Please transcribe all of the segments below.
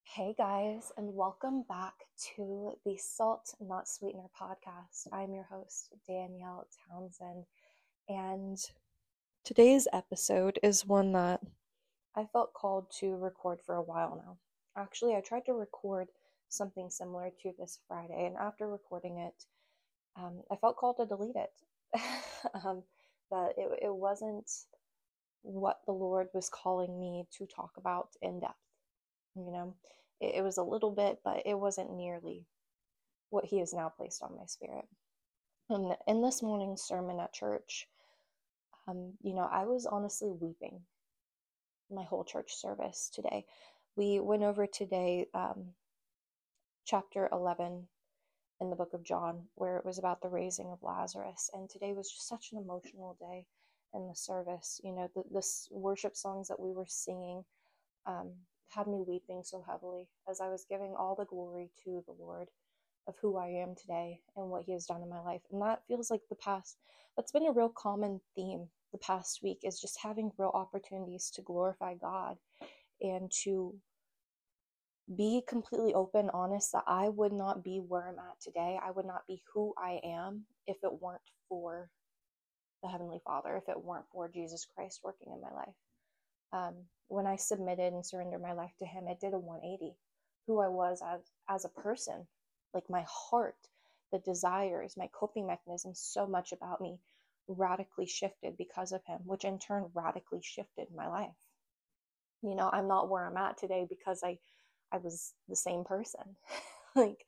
Hey guys, and welcome back to the Salt Not Sweetener podcast. I'm your host, Danielle Townsend, and today's episode is one that I felt called to record for a while now. Actually, I tried to record something similar to this Friday, and after recording it, I felt called to delete it. um, that it wasn't what the Lord was calling me to talk about in depth. You know, it was a little bit, but it wasn't nearly what He has now placed on my spirit. And in this morning's sermon at church, I was honestly weeping my whole church service today. We went over today, chapter 11 in the book of John, where it was about the raising of Lazarus. And today was just such an emotional day in the service. The worship songs that we were singing um, had me weeping so heavily as I was giving all the glory to the Lord of who I am today and what He has done in my life. And that feels like that's been a real common theme the past week, is just having real opportunities to glorify God and to be completely open, honest, that I would not be where I'm at today. I would not be who I am if it weren't for the Heavenly Father, if it weren't for Jesus Christ working in my life. When I submitted and surrendered my life to Him, it did a 180. Who I was as a person, like my heart, the desires, my coping mechanisms, so much about me radically shifted because of Him, which in turn radically shifted my life. I'm not where I'm at today because I was the same person. like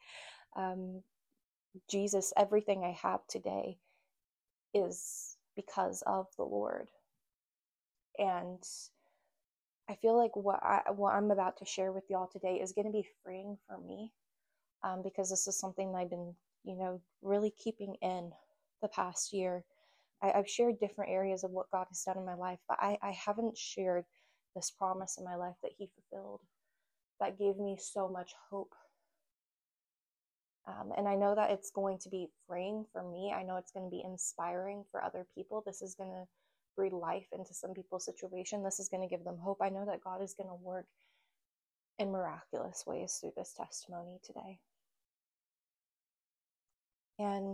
Jesus, everything I have today is because of the Lord. And I feel like what I'm about to share with y'all today is going to be freeing for me, because this is something that I've been, really keeping in the past year. I've shared different areas of what God has done in my life, but I haven't shared this promise in my life that He fulfilled, that gave me so much hope. And I know that it's going to be freeing for me. I know it's going to be inspiring for other people. This is going to breathe life into some people's situation. This is going to give them hope. I know that God is going to work in miraculous ways through this testimony today. And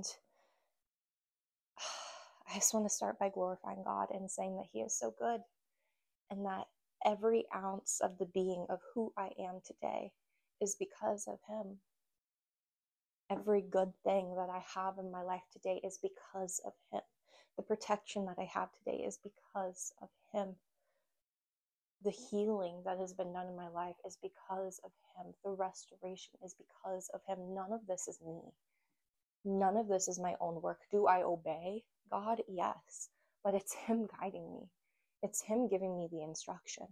I just want to start by glorifying God and saying that He is so good, and that every ounce of the being of who I am today is because of Him. Every good thing that I have in my life today is because of Him. The protection that I have today is because of Him. The healing that has been done in my life is because of Him. The restoration is because of Him. None of this is me. None of this is my own work. Do I obey God? Yes. But it's Him guiding me. It's Him giving me the instruction.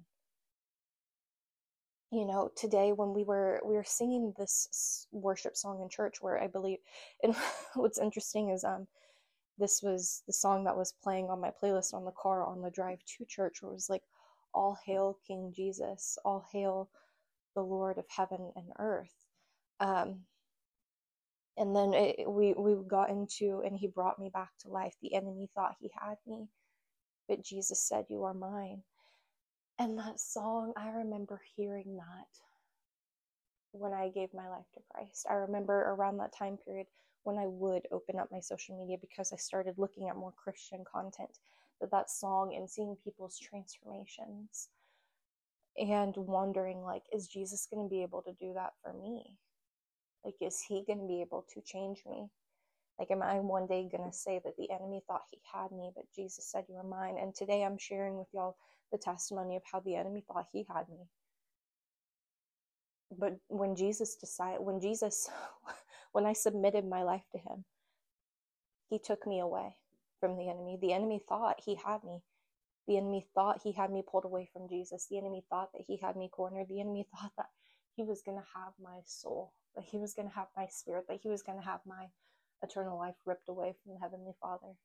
Today when we were singing this worship song in church, where I believe, and what's interesting is this was the song that was playing on my playlist on the car on the drive to church, where it was like, all hail King Jesus, all hail the Lord of heaven and earth. And then we got into, and He brought me back to life. The enemy thought he had me, but Jesus said, you are mine. And that song, I remember hearing that when I gave my life to Christ. I remember around that time period when I would open up my social media, because I started looking at more Christian content, that song, and seeing people's transformations and wondering, like, is Jesus going to be able to do that for me? Like, is He going to be able to change me? Like, am I one day going to say that the enemy thought he had me, but Jesus said, you are mine? And today I'm sharing with y'all the testimony of how the enemy thought he had me. But when I submitted my life to Him, He took me away from the enemy. The enemy thought he had me. The enemy thought he had me pulled away from Jesus. The enemy thought that he had me cornered. The enemy thought that he was going to have my soul, that he was going to have my spirit, that he was going to have my eternal life ripped away from the Heavenly Father.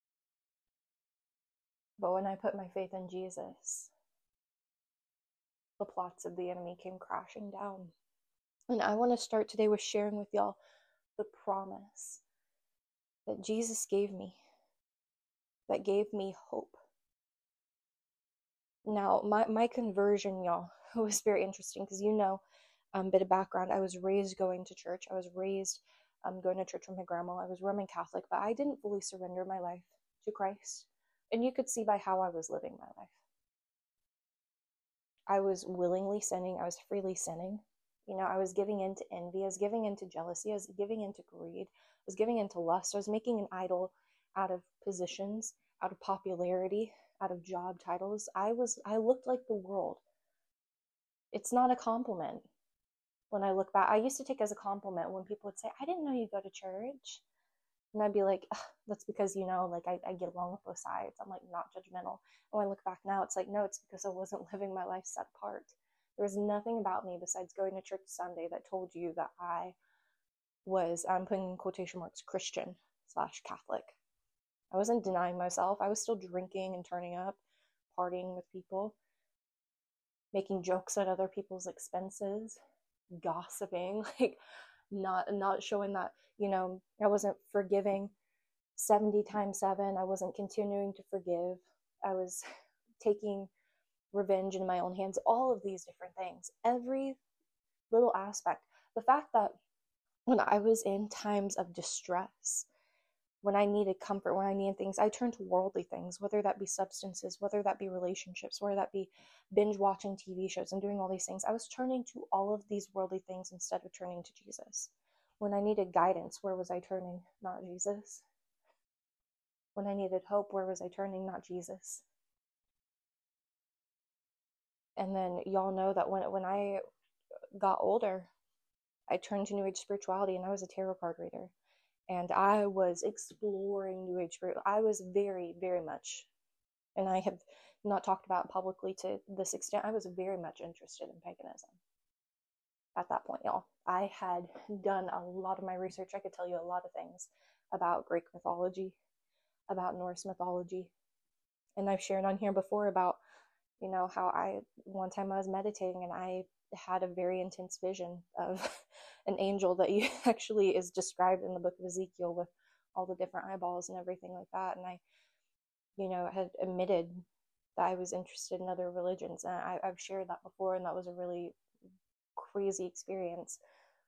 But when I put my faith in Jesus, the plots of the enemy came crashing down. And I want to start today with sharing with y'all the promise that Jesus gave me, that gave me hope. Now, my conversion, y'all, was very interesting, because Bit of background, I was raised going to church. I was raised going to church with my grandma. I was Roman Catholic, but I didn't fully surrender my life to Christ. And you could see by how I was living my life. I was willingly sinning. I was freely sinning. I was giving into envy. I was giving into jealousy. I was giving into greed. I was giving into lust. I was making an idol out of positions, out of popularity, out of job titles. I looked like the world. It's not a compliment. When I look back, I used to take as a compliment when people would say, I didn't know you go to church. And I'd be like, that's because, like I get along with both sides. I'm like not judgmental. And when I look back now, it's like, no, it's because I wasn't living my life set apart. There was nothing about me besides going to church Sunday that told you that I was, I'm putting in quotation marks, Christian/Catholic. I wasn't denying myself. I was still drinking and turning up, partying with people, making jokes at other people's expenses, gossiping, like not showing that, I wasn't forgiving 70 times 7. I wasn't continuing to forgive. I was taking revenge in my own hands. All of these different things, every little aspect. The fact that when I was in times of distress, when I needed comfort, when I needed things, I turned to worldly things, whether that be substances, whether that be relationships, whether that be binge watching TV shows and doing all these things. I was turning to all of these worldly things instead of turning to Jesus. When I needed guidance, where was I turning? Not Jesus. When I needed hope, where was I turning? Not Jesus. And then y'all know that when I got older, I turned to New Age spirituality, and I was a tarot card reader. And I was exploring New Age spirit. I was very, very much, and I have not talked about it publicly to this extent, I was very much interested in paganism at that point, y'all. I had done a lot of my research. I could tell you a lot of things about Greek mythology, about Norse mythology. And I've shared on here before about, how one time I was meditating and I had a very intense vision of an angel that actually is described in the book of Ezekiel with all the different eyeballs and everything like that. And I, had admitted that I was interested in other religions. And I've shared that before, and that was a really crazy experience.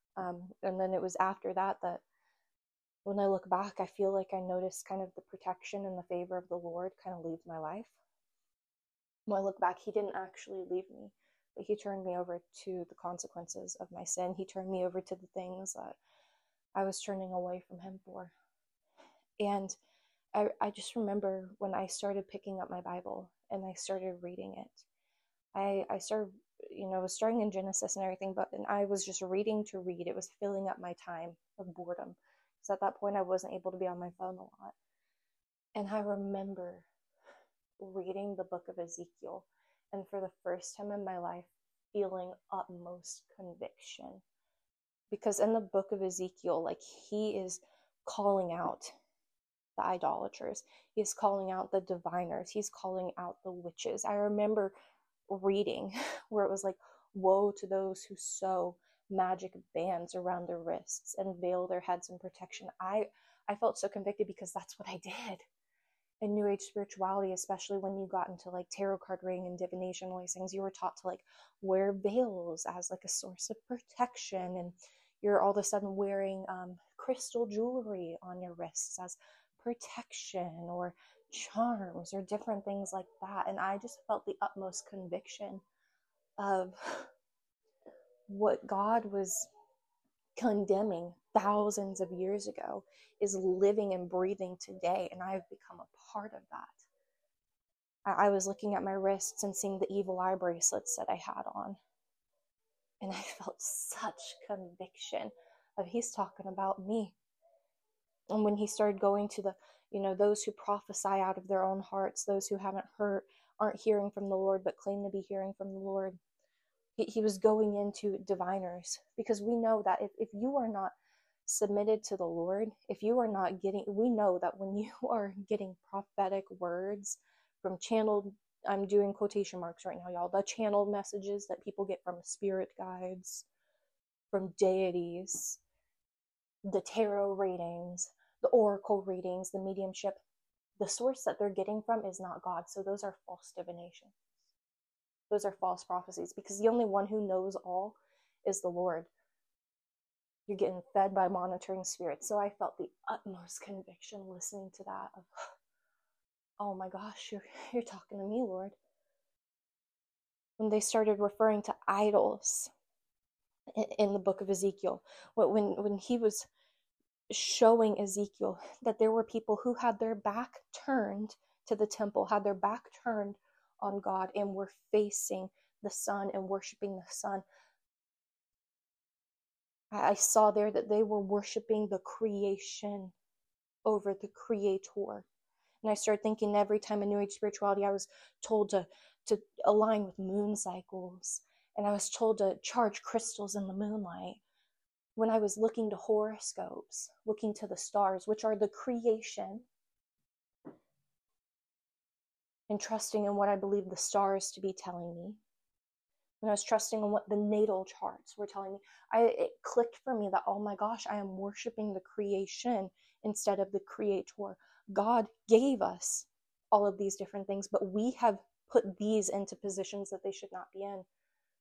And then it was after that when I look back, I feel like I noticed kind of the protection and the favor of the Lord kind of leave my life. When I look back, he didn't actually leave me, but he turned me over to the consequences of my sin. He turned me over to the things that I was turning away from him for. And I just remember when I started picking up my Bible and I started reading it. I started, was starting in Genesis and everything, and I was just reading to read. It was filling up my time of boredom. Because at that point, I wasn't able to be on my phone a lot. And I remember reading the book of Ezekiel, and for the first time in my life, feeling utmost conviction. Because in the book of Ezekiel, like, he is calling out the idolaters. He's calling out the diviners. He's calling out the witches. I remember reading where it was like, woe to those who sew magic bands around their wrists and veil their heads in protection. I felt so convicted because that's what I did. In New Age spirituality, especially when you got into like tarot card reading and divination, all these things, you were taught to like wear veils as like a source of protection, and you're all of a sudden wearing crystal jewelry on your wrists as protection or charms or different things like that. And I just felt the utmost conviction of what God was condemning thousands of years ago is living and breathing today, and I've become a part of that. I was looking at my wrists and seeing the evil eye bracelets that I had on, and I felt such conviction of he's talking about me. And when he started going to the, those who prophesy out of their own hearts, those who aren't hearing from the Lord but claim to be hearing from the Lord, he was going into diviners, because we know that if you are not submitted to the Lord, if you are not we know that when you are getting prophetic words from channeled, I'm doing quotation marks right now, y'all, the channeled messages that people get from spirit guides, from deities, the tarot readings, the oracle readings, the mediumship, the source that they're getting from is not God. So those are false divinations. Those are false prophecies, because the only one who knows all is the Lord. You're getting fed by monitoring spirits. So I felt the utmost conviction listening to that of, oh my gosh, you're talking to me, Lord. When they started referring to idols in the book of Ezekiel, when he was showing Ezekiel that there were people who had their back turned to the temple, had their back turned on God, and were facing the sun and worshiping the sun. I saw there that they were worshiping the creation over the creator. And I started thinking every time in New Age spirituality, I was told to align with moon cycles. And I was told to charge crystals in the moonlight. When I was looking to horoscopes, looking to the stars, which are the creation, and trusting in what I believe the stars to be telling me. When I was trusting in what the natal charts were telling me, it clicked for me that, oh my gosh, I am worshiping the creation instead of the creator. God gave us all of these different things, but we have put these into positions that they should not be in.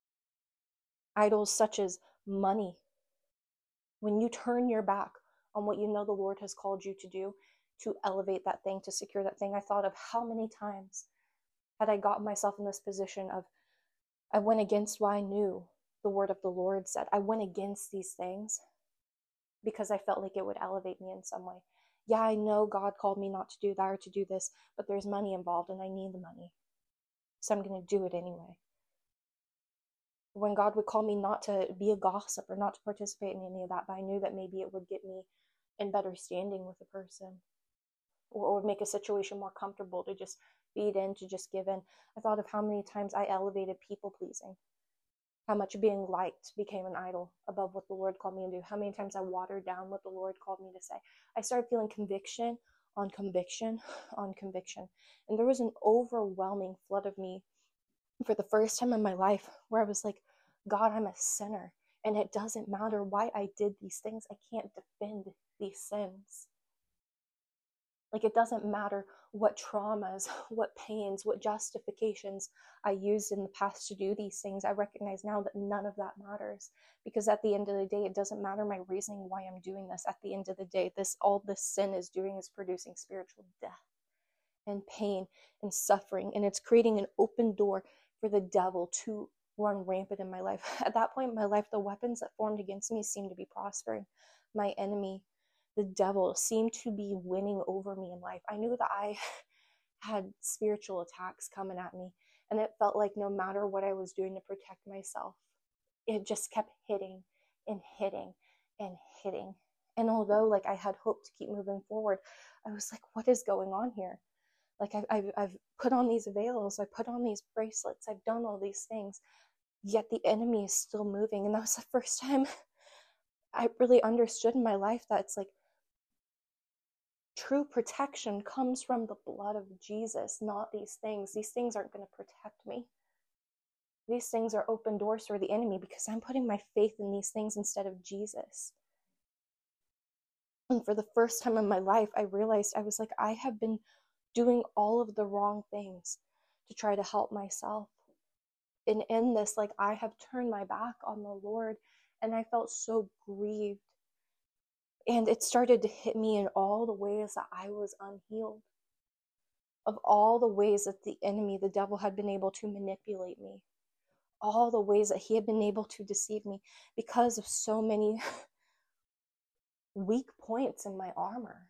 Idols such as money. When you turn your back on what you know the Lord has called you to do, to elevate that thing, to secure that thing, I thought of how many times had I gotten myself in this position of, I went against what I knew the word of the Lord said. I went against these things because I felt like it would elevate me in some way. Yeah, I know God called me not to do that or to do this, but there's money involved and I need the money. So I'm going to do it anyway. When God would call me not to be a gossip or not to participate in any of that, but I knew that maybe it would get me in better standing with a person, or make a situation more comfortable to just feed in, to just give in. I thought of how many times I elevated people pleasing. How much being liked became an idol above what the Lord called me to do. How many times I watered down what the Lord called me to say. I started feeling conviction on conviction on conviction. And there was an overwhelming flood of me for the first time in my life where I was like, God, I'm a sinner. And it doesn't matter why I did these things. I can't defend these sins. Like, it doesn't matter what traumas, what pains, what justifications I used in the past to do these things. I recognize now that none of that matters, because at the end of the day, it doesn't matter my reasoning why I'm doing this. At the end of the day, all this sin is doing is producing spiritual death and pain and suffering, and it's creating an open door for the devil to run rampant in my life. At that point in my life, the weapons that formed against me seemed to be prospering. My enemy, the devil, seemed to be winning over me in life. I knew that I had spiritual attacks coming at me, and it felt like no matter what I was doing to protect myself, it just kept hitting and hitting and hitting. And although like I had hoped to keep moving forward, I was like, what is going on here? Like I've put on these veils, I put on these bracelets, I've done all these things, yet the enemy is still moving. And that was the first time I really understood in my life that it's like, true protection comes from the blood of Jesus, not these things. These things aren't going to protect me. These things are open doors for the enemy because I'm putting my faith in these things instead of Jesus. And for the first time in my life, I realized I was like, I have been doing all of the wrong things to try to help myself. And in this, like, I have turned my back on the Lord, and I felt so grieved. And it started to hit me in all the ways that I was unhealed, of all the ways that the enemy, the devil, had been able to manipulate me, all the ways that he had been able to deceive me because of so many weak points in my armor.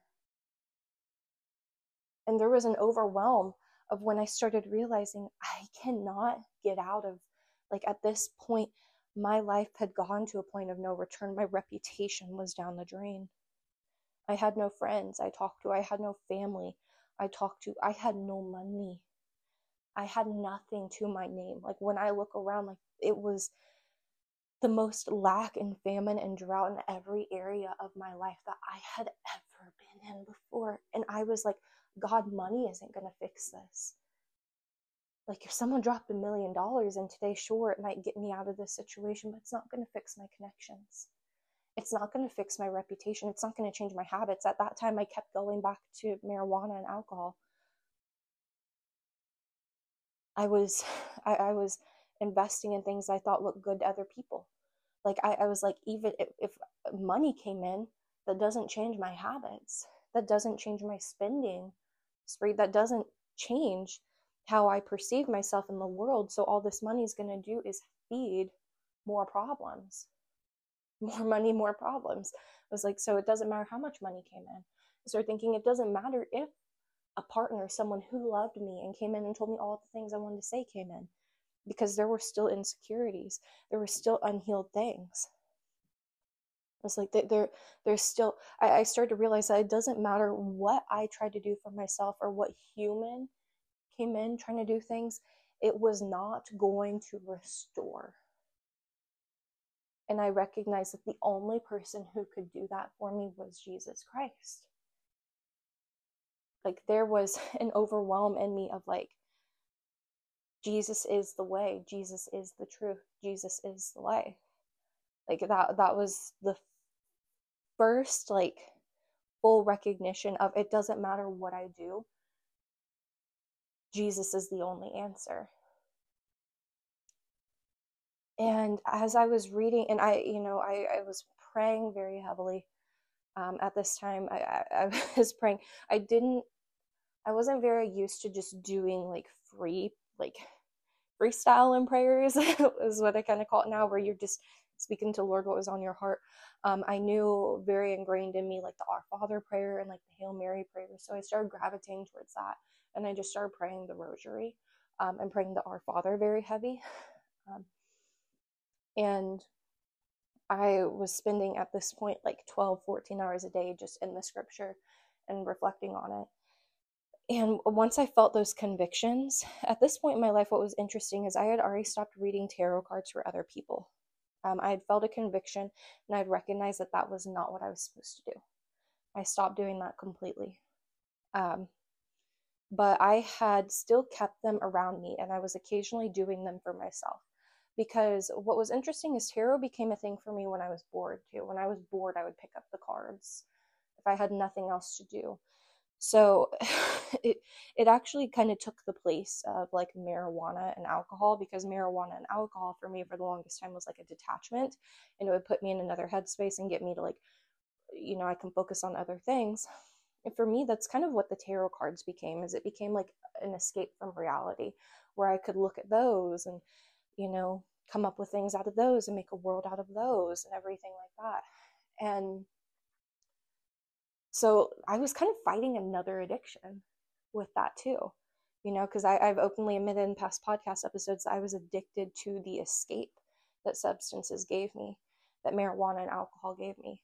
And there was an overwhelm of when I started realizing I cannot get out of, like, at this point, my life had gone to a point of no return. My reputation was down the drain. I had no friends I talked to. I had no family I talked to. I had no money. I had nothing to my name. Like, when I look around, like, it was the most lack and famine and drought in every area of my life that I had ever been in before. And I was like, God, money isn't going to fix this. Like, if someone dropped $1 million in today, sure, it might get me out of this situation, but it's not going to fix my connections. It's not going to fix my reputation. It's not going to change my habits. At that time, I kept going back to marijuana and alcohol. I was investing in things I thought looked good to other people. Like I was like, even if money came in, that doesn't change my habits. That doesn't change my spending spree. That doesn't change how I perceive myself in the world. So all this money is going to do is feed more problems, more money, more problems. I was like, so it doesn't matter how much money came in. I started thinking it doesn't matter if a partner, someone who loved me and came in and told me all the things I wanted to say came in, because there were still insecurities. There were still unhealed things. It's like there's still, I started to realize that it doesn't matter what I tried to do for myself or what human came in trying to do things, it was not going to restore. And I recognized that the only person who could do that for me was Jesus Christ. Like there was an overwhelm in me of like, Jesus is the way, Jesus is the truth, Jesus is the life. Like that was the first like full recognition of, it doesn't matter what I do, Jesus is the only answer. And as I was reading, and I was praying very heavily at this time. I was praying. I wasn't very used to just doing like freestyle in prayers is what I kind of call it now, where you're just speaking to Lord what was on your heart. I knew very ingrained in me like the Our Father prayer and like the Hail Mary prayer. So I started gravitating towards that, and I just started praying the Rosary and praying the Our Father very heavy. And I was spending at this point like 12, 14 hours a day just in the scripture and reflecting on it. And once I felt those convictions, at this point in my life, what was interesting is I had already stopped reading tarot cards for other people. I had felt a conviction, and I'd recognized that that was not what I was supposed to do. I stopped doing that completely. But I had still kept them around me, and I was occasionally doing them for myself. Because what was interesting is tarot became a thing for me when I was bored too. When I was bored, I would pick up the cards if I had nothing else to do. So it actually kind of took the place of like marijuana and alcohol, because marijuana and alcohol for me for the longest time was like a detachment, and it would put me in another headspace and get me to like, I can focus on other things. And for me, that's kind of what the tarot cards became, is it became like an escape from reality, where I could look at those and, come up with things out of those and make a world out of those and everything like that. And so I was kind of fighting another addiction with that too, because I've openly admitted in past podcast episodes that I was addicted to the escape that substances gave me, that marijuana and alcohol gave me.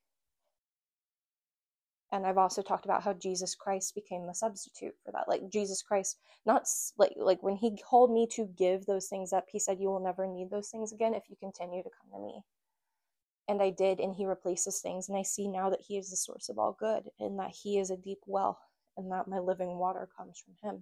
And I've also talked about how Jesus Christ became the substitute for that. Like Jesus Christ, not like when he called me to give those things up, he said, you will never need those things again if you continue to come to me. And I did, and he replaces things. And I see now that he is the source of all good, and that he is a deep well, and that my living water comes from him.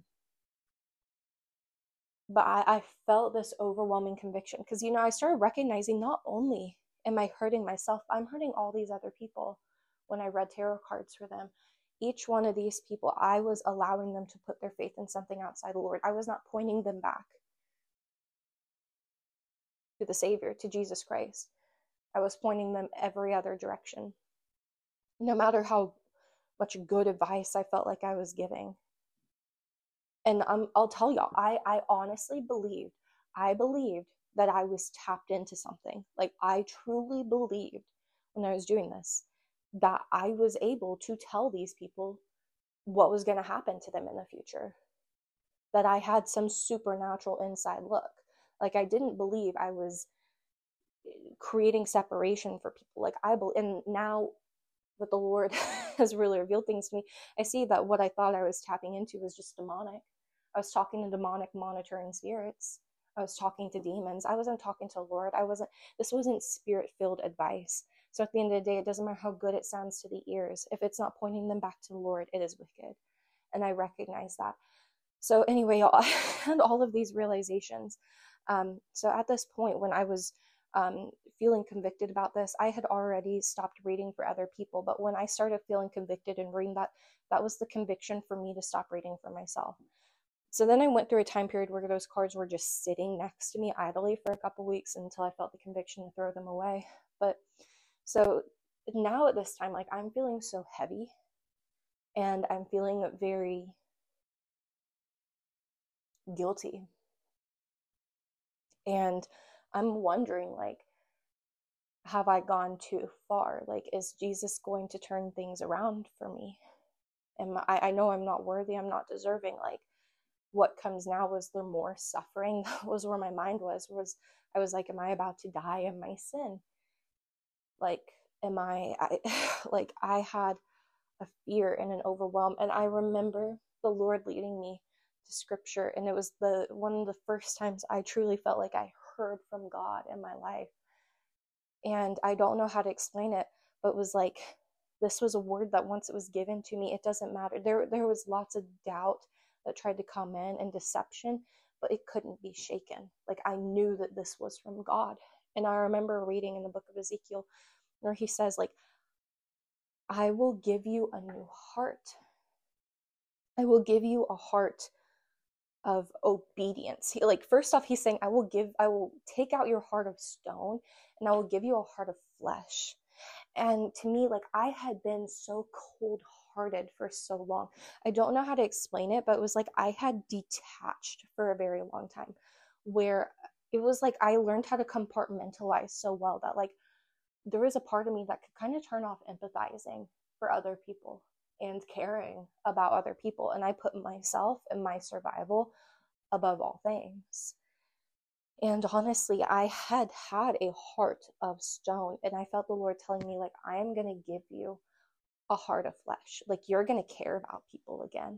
But I felt this overwhelming conviction, because, I started recognizing, not only am I hurting myself, I'm hurting all these other people. When I read tarot cards for them, each one of these people, I was allowing them to put their faith in something outside the Lord. I was not pointing them back to the Savior, to Jesus Christ. I was pointing them every other direction, no matter how much good advice I felt like I was giving. And I'll tell y'all, I honestly believed that I was tapped into something. Like I truly believed when I was doing this that I was able to tell these people what was going to happen to them in the future, that I had some supernatural inside look. Like I didn't believe I was creating separation for people. Like and now that the Lord has really revealed things to me, I see that what I thought I was tapping into was just demonic. I was talking to demonic monitoring spirits. I was talking to demons. I wasn't talking to the Lord. This wasn't spirit-filled advice. So at the end of the day, it doesn't matter how good it sounds to the ears. If it's not pointing them back to the Lord, it is wicked. And I recognize that. So anyway, I had all of these realizations. So at this point, when I was feeling convicted about this, I had already stopped reading for other people. But when I started feeling convicted and reading that was the conviction for me to stop reading for myself. So then I went through a time period where those cards were just sitting next to me idly for a couple weeks until I felt the conviction to throw them away. So now at this time, like, I'm feeling so heavy, and I'm feeling very guilty. And I'm wondering, like, have I gone too far? Like, is Jesus going to turn things around for me? I know I'm not worthy, I'm not deserving. Like, what comes now? Was there more suffering? That was where my mind was I was like, am I about to die in my sin? Like, I like, I had a fear and an overwhelm. And I remember the Lord leading me to scripture, and it was the one of the first times I truly felt like I heard from God in my life. And I don't know how to explain it, but it was like, this was a word that once it was given to me, it doesn't matter. There was lots of doubt that tried to come in, and deception, but it couldn't be shaken. Like, I knew that this was from God. And I remember reading in the book of Ezekiel where he says, like, I will give you a new heart. I will give you a heart of obedience. Like, first off, he's saying, I will take out your heart of stone, and I will give you a heart of flesh. And to me, like, I had been so cold-hearted for so long. I don't know how to explain it, but it was like I had detached for a very long time, where it was like I learned how to compartmentalize so well that, like, there was a part of me that could kind of turn off empathizing for other people and caring about other people. And I put myself and my survival above all things. And honestly, I had a heart of stone, and I felt the Lord telling me, like, I am going to give you a heart of flesh. Like, you're going to care about people again.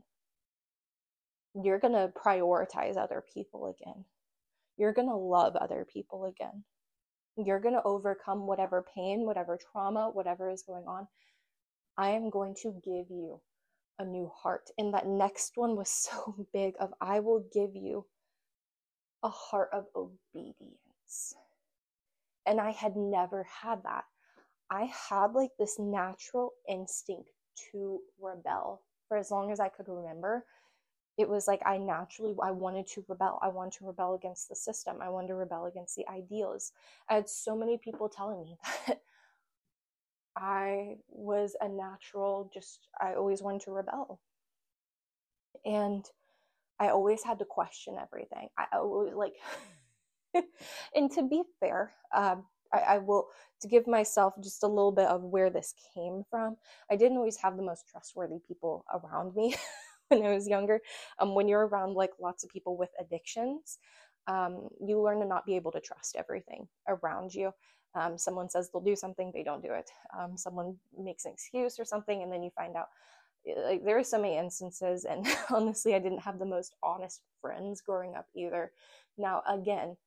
You're going to prioritize other people again. You're going to love other people again. You're going to overcome whatever pain, whatever trauma, whatever is going on. I am going to give you a new heart. And that next one was so big of, I will give you a heart of obedience. And I had never had that. I had like this natural instinct to rebel for as long as I could remember. It was like I wanted to rebel. I wanted to rebel against the system. I wanted to rebel against the ideals. I had so many people telling me that I was a natural, I always wanted to rebel. And I always had to question everything. I always, like, and to be fair, I will, to give myself just a little bit of where this came from, I didn't always have the most trustworthy people around me when I was younger. When you're around like lots of people with addictions, you learn to not be able to trust everything around you. Someone says they'll do something, they don't do it. Someone makes an excuse or something, and then you find out. Like, there are so many instances, and honestly, I didn't have the most honest friends growing up either. Now, again,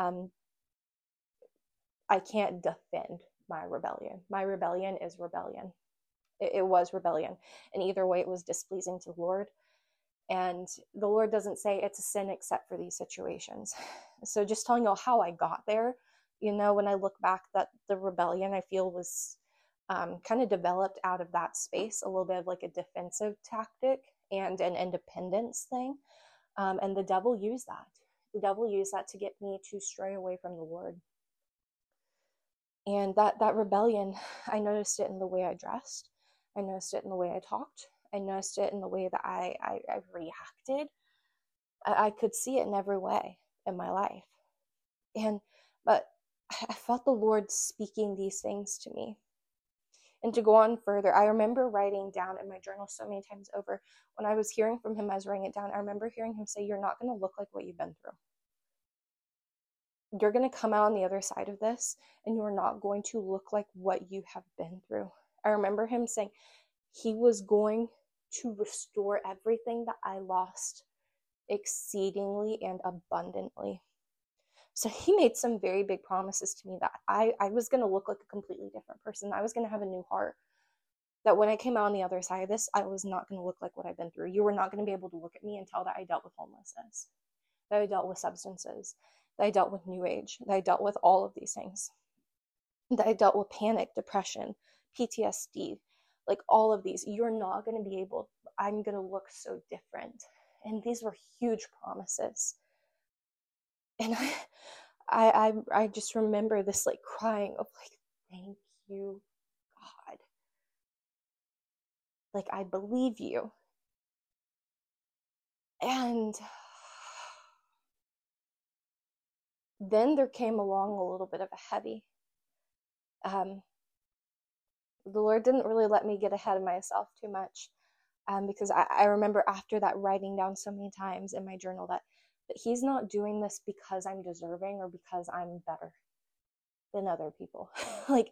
I can't defend my rebellion. My rebellion is rebellion. It was rebellion. And either way, it was displeasing to the Lord. And the Lord doesn't say it's a sin except for these situations. So just telling you how I got there, when I look back, that the rebellion I feel was kind of developed out of that space, a little bit of like a defensive tactic and an independence thing. And the devil used that. The devil used that to get me to stray away from the Lord. And that rebellion, I noticed it in the way I dressed. I noticed it in the way I talked. I noticed it in the way that I reacted. I could see it in every way in my life. But I felt the Lord speaking these things to me. And to go on further, I remember writing down in my journal so many times over, when I was hearing from him, I was writing it down. I remember hearing him say, you're not going to look like what you've been through. You're going to come out on the other side of this, and you're not going to look like what you have been through. I remember him saying he was going to restore everything that I lost exceedingly and abundantly. So he made some very big promises to me that I was going to look like a completely different person. I was going to have a new heart. That when I came out on the other side of this, I was not going to look like what I've been through. You were not going to be able to look at me and tell that I dealt with homelessness, that I dealt with substances, that I dealt with New Age, that I dealt with all of these things, that I dealt with panic, depression, PTSD, like all of these. You're not going to be able, I'm going to look so different. And these were huge promises. And I just remember this like crying of like, thank you, God. Like, I believe you. And then there came along a little bit of a heavy. The Lord didn't really let me get ahead of myself too much, because I remember after that writing down so many times in my journal that he's not doing this because I'm deserving or because I'm better than other people. Like,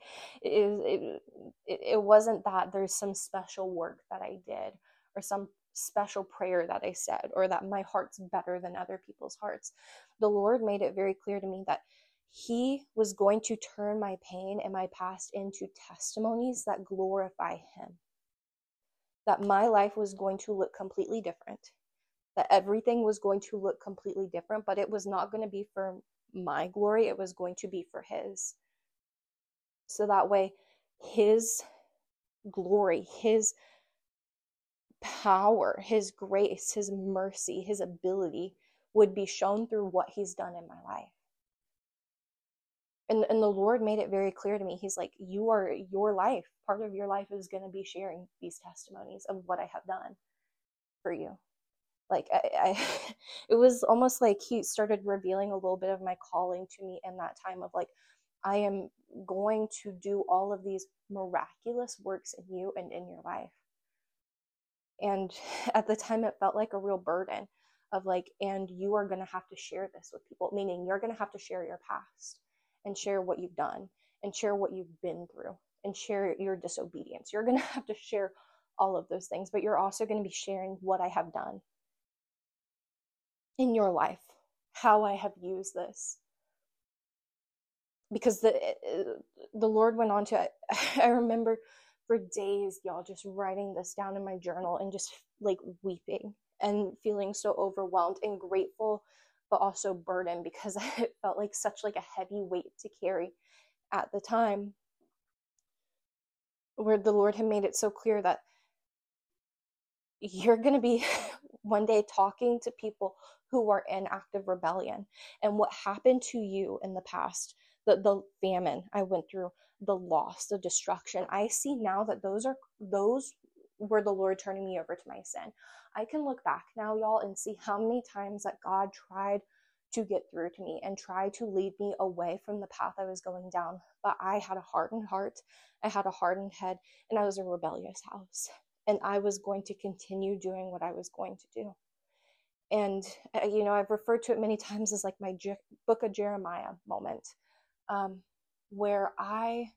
it wasn't that there's some special work that I did or some special prayer that I said or that my heart's better than other people's hearts. The Lord made it very clear to me that he was going to turn my pain and my past into testimonies that glorify him. That my life was going to look completely different. That everything was going to look completely different, but it was not going to be for my glory. It was going to be for his. So that way, his glory, his power, his grace, his mercy, his ability would be shown through what he's done in my life. And the Lord made it very clear to me. He's like, your life, part of your life is going to be sharing these testimonies of what I have done for you. Like, it was almost like he started revealing a little bit of my calling to me in that time of like, I am going to do all of these miraculous works in you and in your life. And at the time, it felt like a real burden of like, and you are going to have to share this with people, meaning you're going to have to share your past and share what you've done and share what you've been through and share your disobedience. You're going to have to share all of those things, but you're also going to be sharing what I have done in your life, how I have used this. Because the Lord went on to, I remember for days, y'all, just writing this down in my journal and just like weeping and feeling so overwhelmed and grateful, but also burdened because it felt like such like a heavy weight to carry at the time, where the Lord had made it so clear that you're going to be one day talking to people who are in active rebellion, and what happened to you in the past, the famine I went through, the loss, the destruction. I see now that those were the Lord turning me over to my sin. I can look back now, y'all, and see how many times that God tried to get through to me and tried to lead me away from the path I was going down. But I had a hardened heart, I had a hardened head, and I was a rebellious house. And I was going to continue doing what I was going to do. And, I've referred to it many times as like my book of Jeremiah moment, where I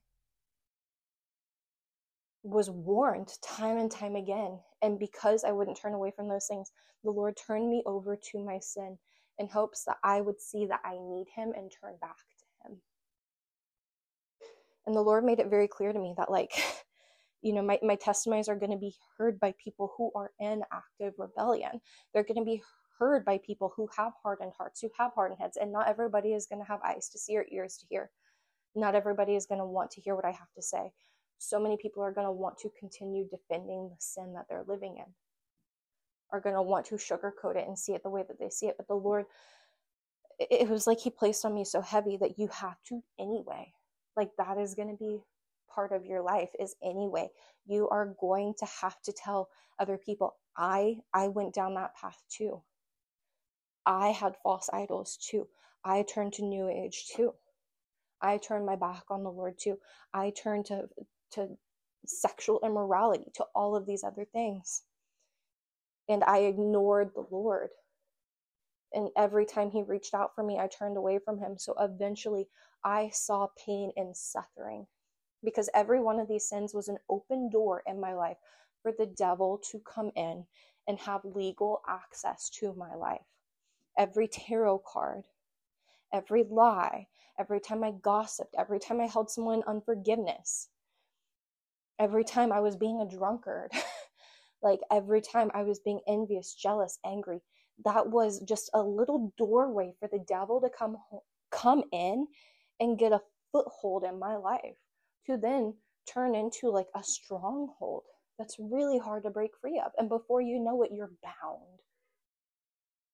was warned time and time again. And because I wouldn't turn away from those things, the Lord turned me over to my sin in hopes that I would see that I need him and turn back to him. And the Lord made it very clear to me that like, my testimonies are going to be heard by people who are in active rebellion. They're going to be heard by people who have hardened hearts, who have hardened heads. And not everybody is going to have eyes to see or ears to hear. Not everybody is going to want to hear what I have to say. So many people are going to want to continue defending the sin that they're living in, are going to want to sugarcoat it and see it the way that they see it. But the Lord, it was like he placed on me so heavy that you have to anyway. Like, that is going to be part of your life, is anyway. You are going to have to tell other people, I went down that path too. I had false idols too. I turned to New Age too. I turned my back on the Lord too. I turned to sexual immorality, to all of these other things. And I ignored the Lord. And every time he reached out for me, I turned away from him. So eventually I saw pain and suffering, because every one of these sins was an open door in my life for the devil to come in and have legal access to my life. Every tarot card, every lie, every time I gossiped, every time I held someone in unforgiveness, every time I was being a drunkard, like every time I was being envious, jealous, angry, that was just a little doorway for the devil to come in and get a foothold in my life, to then turn into like a stronghold that's really hard to break free of. And before you know it, you're bound.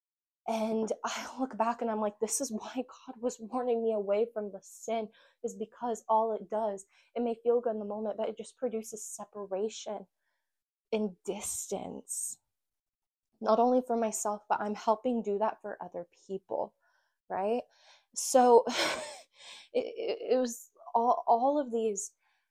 And I look back and I'm like, this is why God was warning me away from the sin, is because all it does, it may feel good in the moment, but it just produces separation and distance, not only for myself, but I'm helping do that for other people, right? So it was all of these,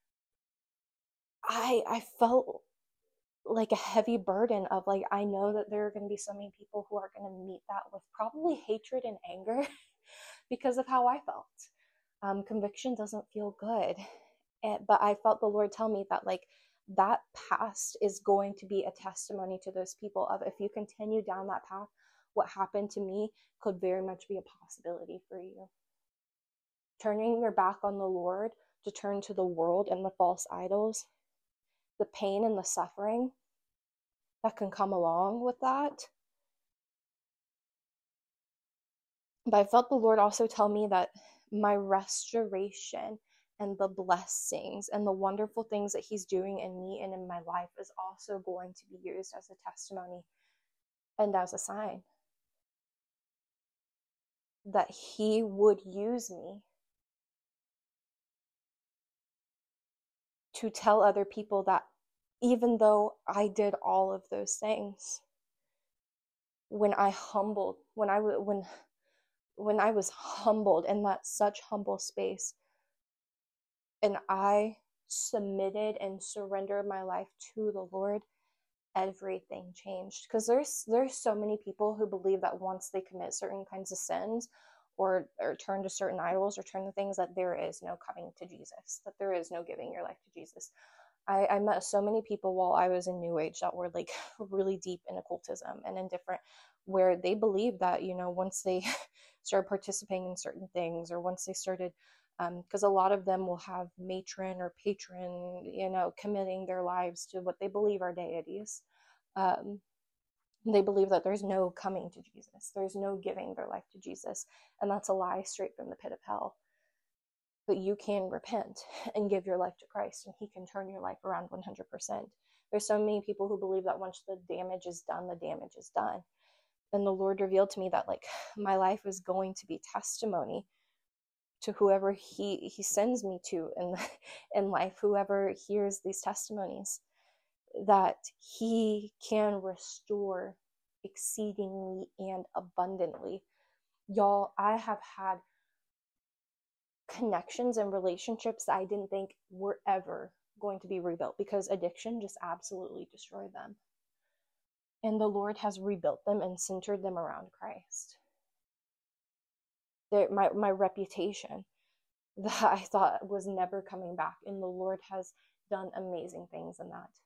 I felt like a heavy burden of like, I know that there are going to be so many people who are going to meet that with probably hatred and anger because of how I felt. Conviction doesn't feel good. But I felt the Lord tell me that like that past is going to be a testimony to those people of, if you continue down that path, what happened to me could very much be a possibility for you. Turning your back on the Lord to turn to the world and the false idols, the pain and the suffering that can come along with that. But I felt the Lord also tell me that my restoration and the blessings and the wonderful things that he's doing in me and in my life is also going to be used as a testimony and as a sign that he would use me to tell other people that even though I did all of those things, when I was humbled in that such humble space, and I submitted and surrendered my life to the Lord, everything changed. Because there's so many people who believe that once they commit certain kinds of sins, or turn to certain idols, or turn to things, that there is no coming to Jesus, that there is no giving your life to Jesus. I met so many people while I was in New Age that were like really deep in occultism and in different, where they believe that, you know, once they started participating in certain things, or once they started, because a lot of them will have matron or patron, you know, committing their lives to what they believe are deities. They believe that there's no coming to Jesus, there's no giving their life to Jesus, and that's a lie straight from the pit of hell. But you can repent and give your life to Christ, and he can turn your life around 100%. There's so many people who believe that once the damage is done, the damage is done. And the Lord revealed to me that like my life is going to be testimony to whoever he sends me to in life, whoever hears these testimonies, that he can restore exceedingly and abundantly. Y'all, I have had connections and relationships that I didn't think were ever going to be rebuilt, because addiction just absolutely destroyed them. And the Lord has rebuilt them and centered them around Christ. My reputation that I thought was never coming back, and the Lord has done amazing things in that.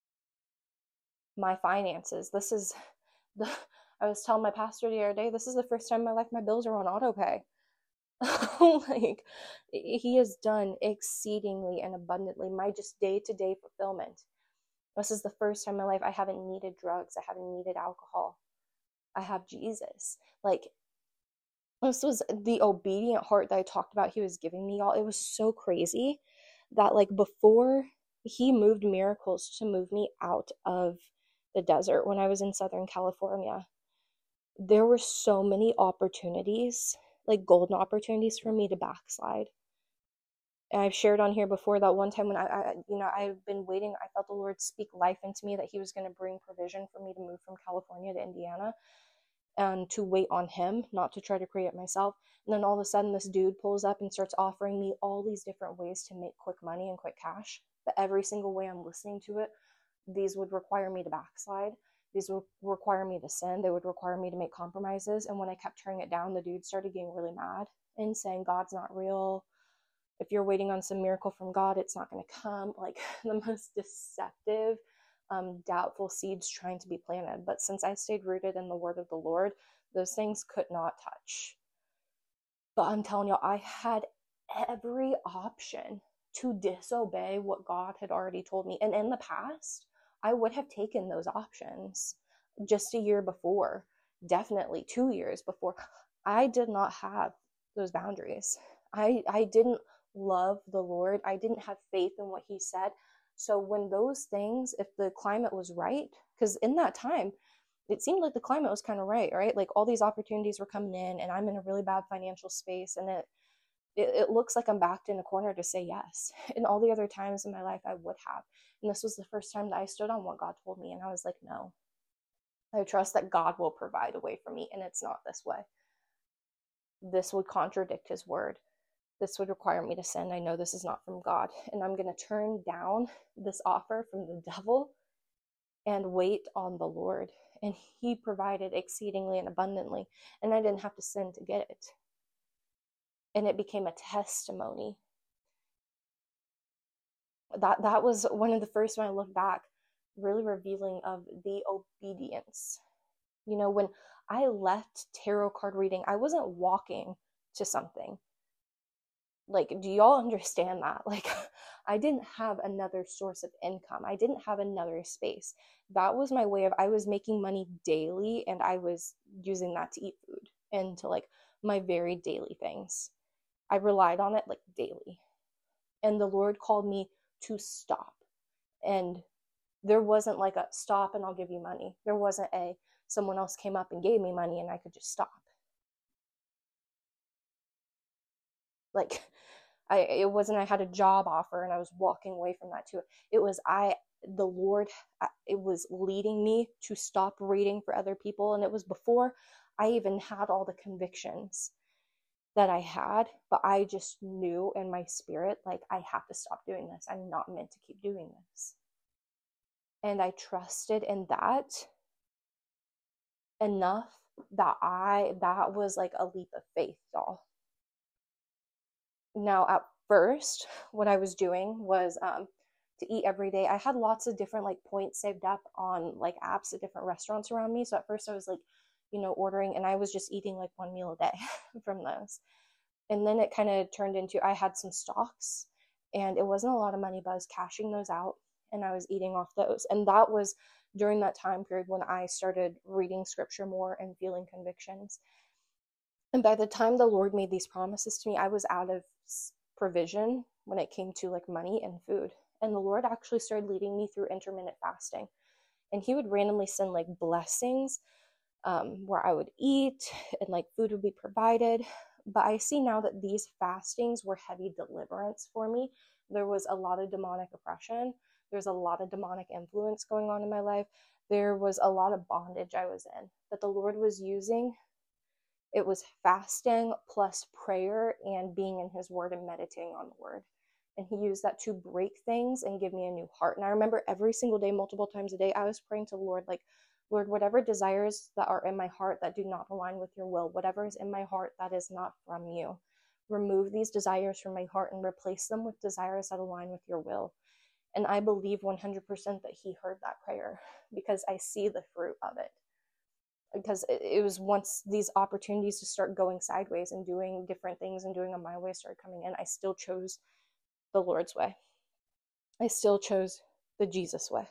My finances, I was telling my pastor the other day, this is the first time in my life my bills are on auto pay. Like, he has done exceedingly and abundantly. My just day-to-day fulfillment. This is the first time in my life I haven't needed drugs. I haven't needed alcohol. I have Jesus. Like, this was the obedient heart that I talked about he was giving me, y'all. It was so crazy that like before he moved miracles to move me out of the desert when I was in Southern California, there were so many opportunities, like golden opportunities, for me to backslide. And I've shared on here before that one time when I've been waiting, I felt the Lord speak life into me that he was going to bring provision for me to move from California to Indiana, and to wait on him, not to try to create it myself. And then all of a sudden this dude pulls up and starts offering me all these different ways to make quick money and quick cash. But every single way I'm listening to it, these would require me to backslide. These would require me to sin. They would require me to make compromises. And when I kept turning it down, the dude started getting really mad and saying, God's not real. If you're waiting on some miracle from God, it's not going to come. Like the most deceptive, doubtful seeds trying to be planted. But since I stayed rooted in the word of the Lord, those things could not touch. But I'm telling you, I had every option to disobey what God had already told me. And in the past, I would have taken those options just a year before, definitely 2 years before. I did not have those boundaries. I didn't love the Lord. I didn't have faith in what he said. So when those things, if the climate was right, because in that time, it seemed like the climate was kind of right? Like all these opportunities were coming in, and I'm in a really bad financial space, and it looks like I'm backed in a corner to say yes. And all the other times in my life I would have. And this was the first time that I stood on what God told me, and I was like, no. I trust that God will provide a way for me, and it's not this way. This would contradict his word. This would require me to sin. I know this is not from God, and I'm going to turn down this offer from the devil and wait on the Lord. And he provided exceedingly and abundantly, and I didn't have to sin to get it. And it became a testimony. That was one of the first, when I look back, really revealing of the obedience. You know, when I left tarot card reading, I wasn't walking to something. Like, do y'all understand that? Like, I didn't have another source of income. I didn't have another space. That was my way of, I was making money daily, and I was using that to eat food and to like my very daily things. I relied on it like daily. And the Lord called me to stop. And there wasn't like a stop and I'll give you money. There wasn't a someone else came up and gave me money and I could just stop. Like, it wasn't I had a job offer and I was walking away from that too. It was the Lord, it was leading me to stop reading for other people. And it was before I even had all the convictions that I had, but I just knew in my spirit, like, I have to stop doing this. I'm not meant to keep doing this. And I trusted in that enough that that was like a leap of faith, y'all. Now, at first, what I was doing was to eat every day. I had lots of different like points saved up on like apps at different restaurants around me. So at first I was like, you know, ordering, and I was just eating like one meal a day from those. And then it kind of turned into, I had some stocks, and it wasn't a lot of money, but I was cashing those out and I was eating off those. And that was during that time period when I started reading scripture more and feeling convictions. And by the time the Lord made these promises to me, I was out of provision when it came to like money and food. And the Lord actually started leading me through intermittent fasting. And he would randomly send like blessings where I would eat and like food would be provided. But I see now that these fastings were heavy deliverance for me. There was a lot of demonic oppression. There's a lot of demonic influence going on in my life. There was a lot of bondage I was in that the Lord was using. It was fasting plus prayer and being in his word and meditating on the word. And he used that to break things and give me a new heart. And I remember every single day, multiple times a day, I was praying to the Lord, like, Lord, whatever desires that are in my heart that do not align with your will, whatever is in my heart that is not from you, remove these desires from my heart and replace them with desires that align with your will. And I believe 100% that he heard that prayer, because I see the fruit of it. Because it was once these opportunities to start going sideways and doing different things and doing them my way started coming in, I still chose the Lord's way. I still chose the Jesus way.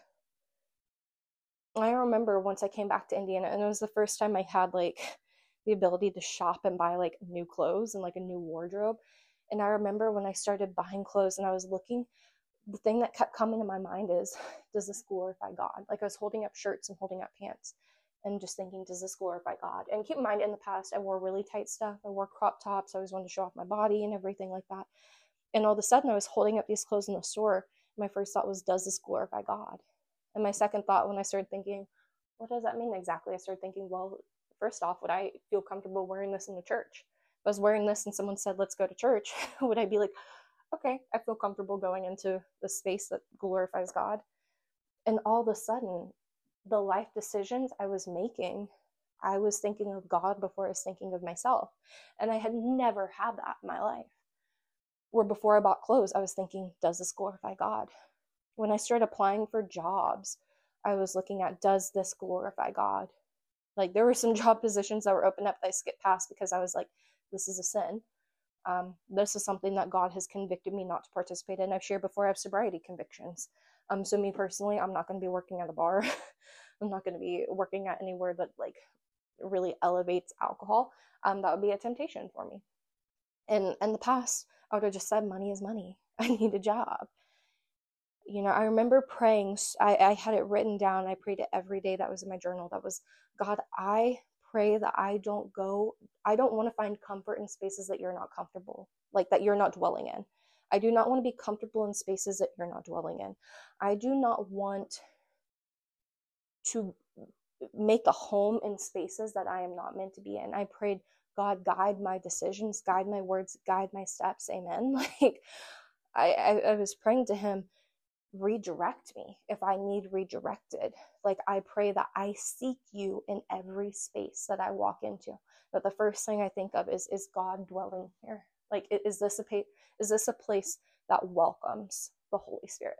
I remember once I came back to Indiana, and it was the first time I had like the ability to shop and buy like new clothes and like a new wardrobe. And I remember when I started buying clothes and I was looking, the thing that kept coming to my mind is, does this glorify God? Like, I was holding up shirts and holding up pants and just thinking, does this glorify God? And keep in mind, in the past, I wore really tight stuff. I wore crop tops. I always wanted to show off my body and everything like that. And all of a sudden, I was holding up these clothes in the store. My first thought was, does this glorify God? And my second thought, when I started thinking, what does that mean exactly? I started thinking, well, first off, would I feel comfortable wearing this in the church? If I was wearing this and someone said, let's go to church, would I be like, okay, I feel comfortable going into the space that glorifies God? And all of a sudden, the life decisions I was making, I was thinking of God before I was thinking of myself. And I had never had that in my life. Where before I bought clothes, I was thinking, does this glorify God? When I started applying for jobs, I was looking at, does this glorify God? Like, there were some job positions that were open up that I skipped past because I was like, this is a sin. This is something that God has convicted me not to participate in. I've shared before, I have sobriety convictions. So me personally, I'm not going to be working at a bar. I'm not going to be working at anywhere that like really elevates alcohol. That would be a temptation for me. And in the past, I would have just said, money is money. I need a job. I remember praying. I had it written down. I prayed it every day. That was in my journal. That was, God, I pray that I don't want to find comfort in spaces that you're not comfortable, like that you're not dwelling in. I do not want to be comfortable in spaces that you're not dwelling in. I do not want to make a home in spaces that I am not meant to be in. I prayed, God, guide my decisions, guide my words, guide my steps. Amen. Like I was praying to him, redirect me if I need redirected. Like I pray that I seek you in every space that I walk into. But the first thing I think of is God dwelling here? Like, is this a place that welcomes the Holy Spirit?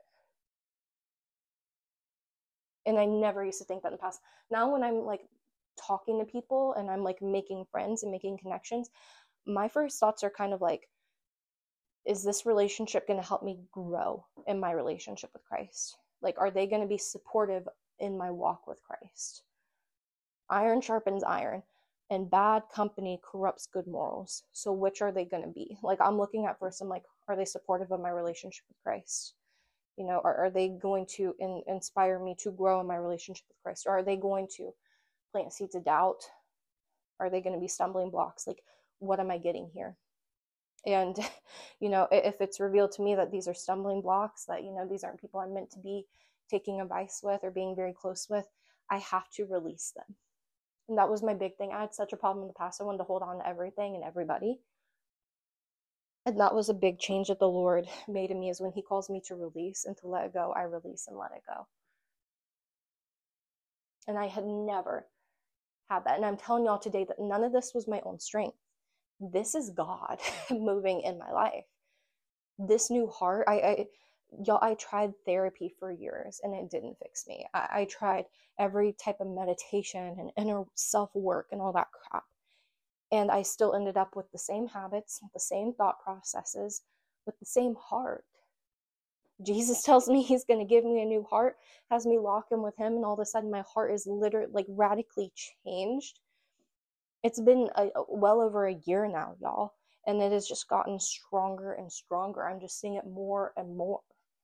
And I never used to think that in the past. Now when I'm like talking to people and I'm like making friends and making connections, my first thoughts are kind of like, is this relationship going to help me grow in my relationship with Christ? Like, are they going to be supportive in my walk with Christ? Iron sharpens iron, and bad company corrupts good morals. So which are they going to be? Like, I'm looking at first, I'm like, are they supportive of my relationship with Christ? Are they going to inspire me to grow in my relationship with Christ? Or are they going to plant seeds of doubt? Are they going to be stumbling blocks? Like, what am I getting here? And, if it's revealed to me that these are stumbling blocks, that, these aren't people I'm meant to be taking advice with or being very close with, I have to release them. And that was my big thing. I had such a problem in the past. I wanted to hold on to everything and everybody. And that was a big change that the Lord made in me, is when he calls me to release and to let it go, I release and let it go. And I had never had that. And I'm telling y'all today that none of this was my own strength. This is God moving in my life. This new heart, I tried therapy for years and it didn't fix me. I tried every type of meditation and inner self-work and all that crap. And I still ended up with the same habits, the same thought processes, with the same heart. Jesus tells me he's going to give me a new heart, has me lock in with him, and all of a sudden my heart is literally like radically changed. It's been well over a year now, y'all, and it has just gotten stronger and stronger. I'm just seeing it more and more.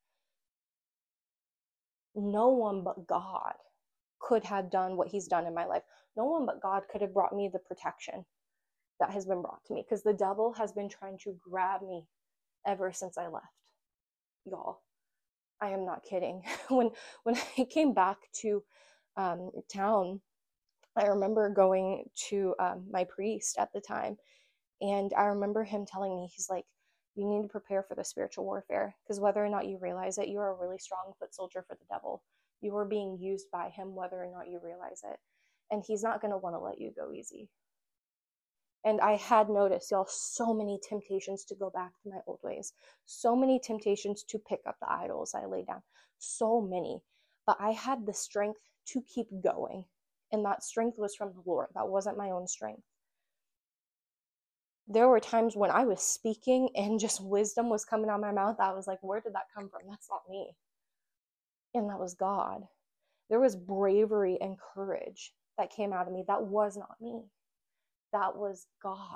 No one but God could have done what he's done in my life. No one but God could have brought me the protection that has been brought to me, because the devil has been trying to grab me ever since I left. Y'all, I am not kidding. When I came back to town, I remember going to my priest at the time, and I remember him telling me, he's like, you need to prepare for the spiritual warfare, because whether or not you realize it, you are a really strong foot soldier for the devil. You are being used by him whether or not you realize it, and he's not going to want to let you go easy. And I had noticed, y'all, so many temptations to go back to my old ways, so many temptations to pick up the idols I laid down, so many. But I had the strength to keep going, and that strength was from the Lord. That wasn't my own strength. There were times when I was speaking and just wisdom was coming out of my mouth. I was like, where did that come from? That's not me. And that was God. There was bravery and courage that came out of me. That was not me. That was God.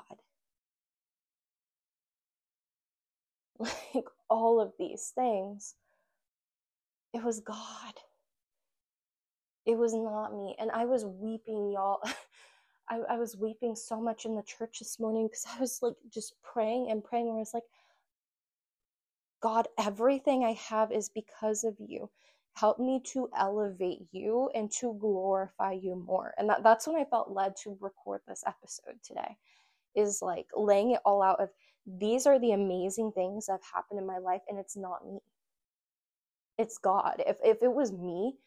Like, all of these things, it was God. It was not me. And I was weeping, y'all. I was weeping so much in the church this morning, because I was like just praying and praying, where I was like, God, everything I have is because of you. Help me to elevate you and to glorify you more. And that's when I felt led to record this episode today, is like laying it all out of, these are the amazing things that have happened in my life, and it's not me. It's God. If it was me,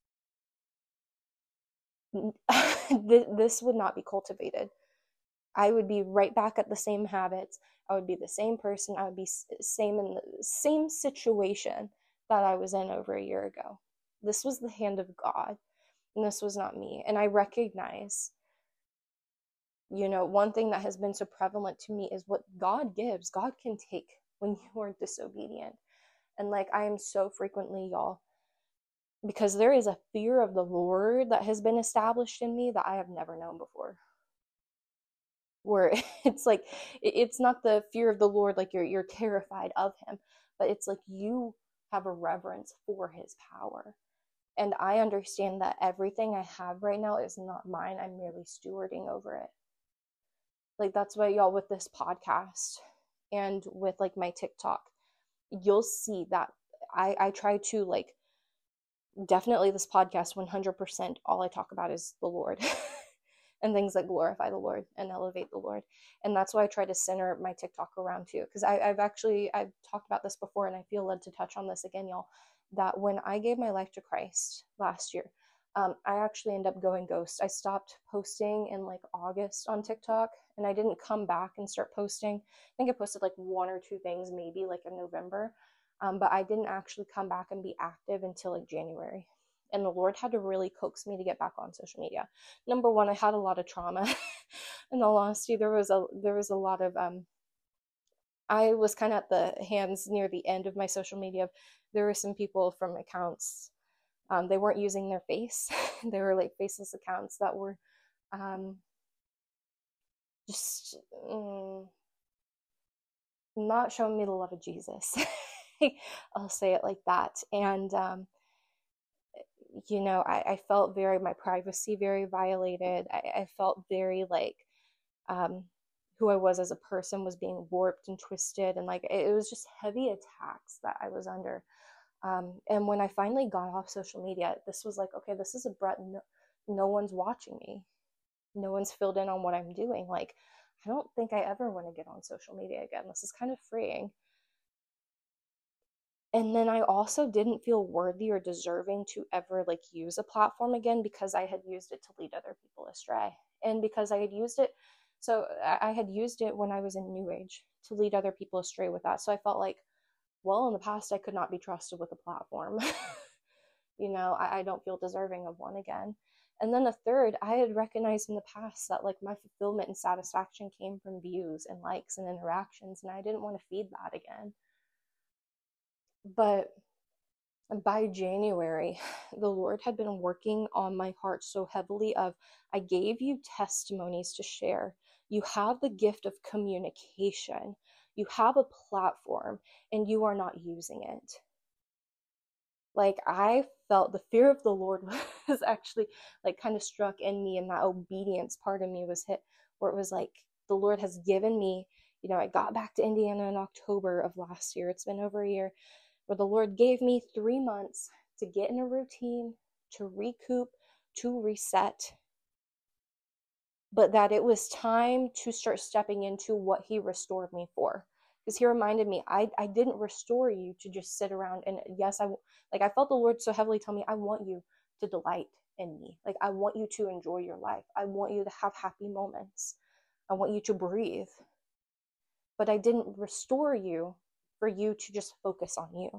this would not be cultivated. I would be right back at the same habits. I would be the same person. I would be same in the same situation that I was in over a year ago. This was the hand of God, and this was not me. And I recognize, one thing that has been so prevalent to me is what God gives, God can take when you are disobedient. And like, I am so frequently, y'all, because there is a fear of the Lord that has been established in me that I have never known before. Where it's like, it's not the fear of the Lord like you're terrified of him, but it's like you have a reverence for his power. And I understand that everything I have right now is not mine. I'm merely stewarding over it. Like, that's why, y'all, with this podcast and with like my TikTok, you'll see that I try to, like, definitely this podcast, 100%, all I talk about is the Lord and things that glorify the Lord and elevate the Lord. And that's why I try to center my TikTok around too. Because I've talked about this before, and I feel led to touch on this again, y'all, that when I gave my life to Christ last year, I actually ended up going ghost. I stopped posting in like August on TikTok, and I didn't come back and start posting. I think I posted like 1 or 2 things, maybe like in November. But I didn't actually come back and be active until like January. And the Lord had to really coax me to get back on social media. Number one, I had a lot of trauma. In all honesty, there was a lot of I was kind of at the hands near the end of my social media. There were some people from accounts, they weren't using their face. They were like faceless accounts that were just not showing me the love of Jesus. I'll say it like that. And you know, I felt my privacy very violated. I felt very like who I was as a person was being warped and twisted, and like it was just heavy attacks that I was under. And when I finally got off social media, this was like, okay, this is a breath. No one's watching me. No one's filled in on what I'm doing. Like, I don't think I ever want to get on social media again. This is kind of freeing. And then I also didn't feel worthy or deserving to ever like use a platform again, because I had used it to lead other people astray. And because I had used it, so I had used it when I was in New Age to lead other people astray with that. So I felt like, well, in the past, I could not be trusted with a platform. You know, I don't feel deserving of one again. And then a third, I had recognized in the past that like my fulfillment and satisfaction came from views and likes and interactions, and I didn't want to feed that again. But by January, the Lord had been working on my heart so heavily of, I gave you testimonies to share. You have the gift of communication. You have a platform, and you are not using it. Like, I felt the fear of the Lord was actually like kind of struck in me, and that obedience part of me was hit, where it was like, the Lord has given me, you know, I got back to Indiana in October of last year. It's been over a year, where the Lord gave me 3 months to get in a routine, to recoup, to reset, but that it was time to start stepping into what he restored me for. Because he reminded me, I didn't restore you to just sit around. And yes, I felt the Lord so heavily tell me, I want you to delight in me. Like, I want you to enjoy your life. I want you to have happy moments. I want you to breathe. But I didn't restore you for you to just focus on you.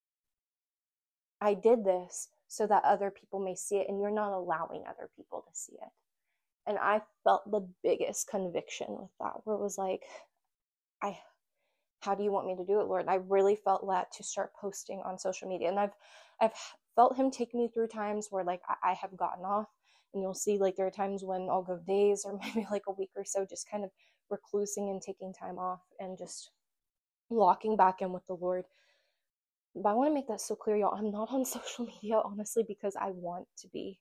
I did this so that other people may see it, and you're not allowing other people to see it. And I felt the biggest conviction with that, where it was like, how do you want me to do it, Lord? And I really felt led to start posting on social media. And I've felt him take me through times where like I have gotten off, and you'll see like there are times when I'll go days or maybe like a week or so just kind of reclusing and taking time off and just locking back in with the Lord. But I want to make that so clear, y'all. I'm not on social media, honestly, because I want to be.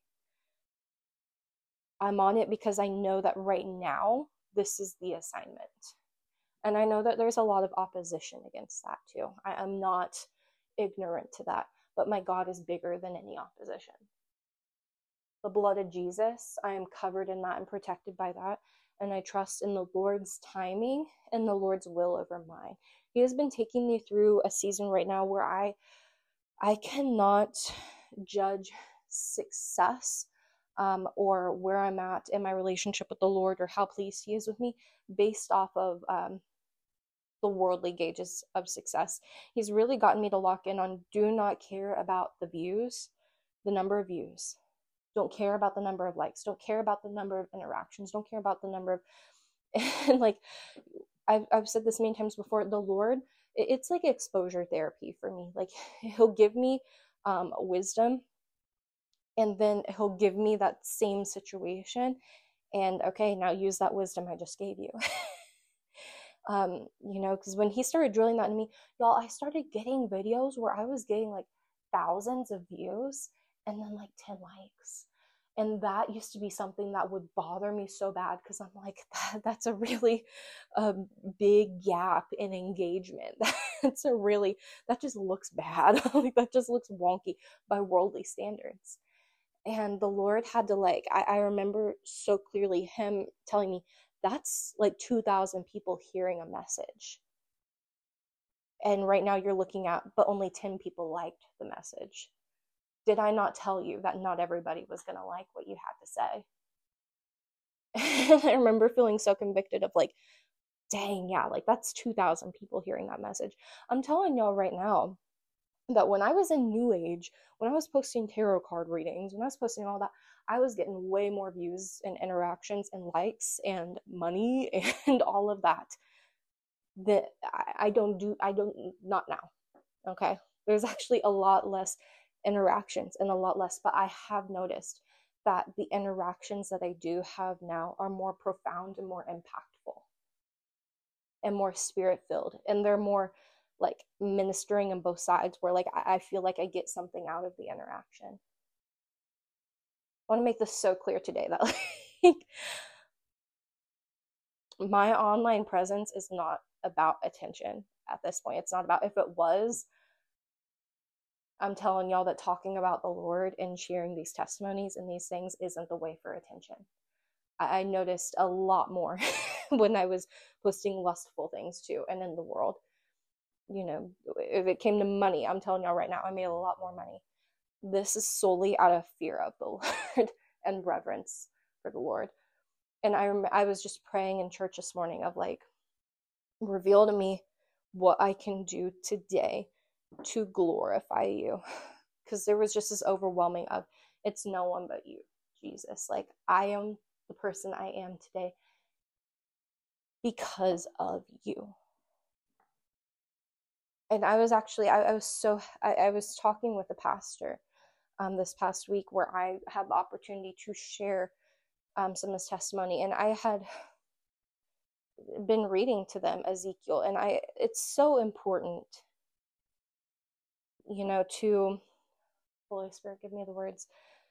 I'm on it because I know that right now, this is the assignment. And I know that there's a lot of opposition against that too. I am not ignorant to that, but my God is bigger than any opposition. The blood of Jesus, I am covered in that and protected by that. And I trust in the Lord's timing and the Lord's will over mine. He has been taking me through a season right now where I cannot judge success or where I'm at in my relationship with the Lord or how pleased he is with me based off of the worldly gauges of success. He's really gotten me to lock in on, do not care about the views, the number of views. Don't care about the number of likes. Don't care about the number of interactions. Don't care about the number of, and like, I've said this many times before, the Lord, it's like exposure therapy for me. Like, he'll give me wisdom, and then he'll give me that same situation, and okay, now use that wisdom I just gave you. Because when he started drilling that into me, y'all, I started getting videos where I was getting like thousands of views and then like 10 likes. And that used to be something that would bother me so bad, because I'm like, that's a really big gap in engagement. That just looks bad. Like, that just looks wonky by worldly standards. And the Lord had to, like, I remember so clearly him telling me, that's like 2,000 people hearing a message. And right now you're looking at, but only 10 people liked the message. Did I not tell you that not everybody was going to like what you had to say? And I remember feeling so convicted of like, dang, yeah, like that's 2,000 people hearing that message. I'm telling y'all right now that when I was in New Age, when I was posting tarot card readings, when I was posting all that, I was getting way more views and interactions and likes and money and all of that not now. Okay. There's actually a lot less interactions and a lot less, but I have noticed that the interactions that I do have now are more profound and more impactful and more spirit filled, and they're more like ministering on both sides, where like I feel like I get something out of the interaction. I want to make this so clear today that like my online presence is not about attention at this point. It's not about, if it was, I'm telling y'all that talking about the Lord and sharing these testimonies and these things isn't the way for attention. I noticed a lot more when I was posting lustful things too, and in the world. If it came to money, I'm telling y'all right now, I made a lot more money. This is solely out of fear of the Lord and reverence for the Lord. And I was just praying in church this morning of like, reveal to me what I can do today to glorify you. Because there was just this overwhelming of, it's no one but you, Jesus. Like, I am the person I am today because of you. And I was actually, I was talking with a pastor this past week, where I had the opportunity to share some of his testimony, and I had been reading to them Ezekiel, and it's so important, to, Holy Spirit, give me the words.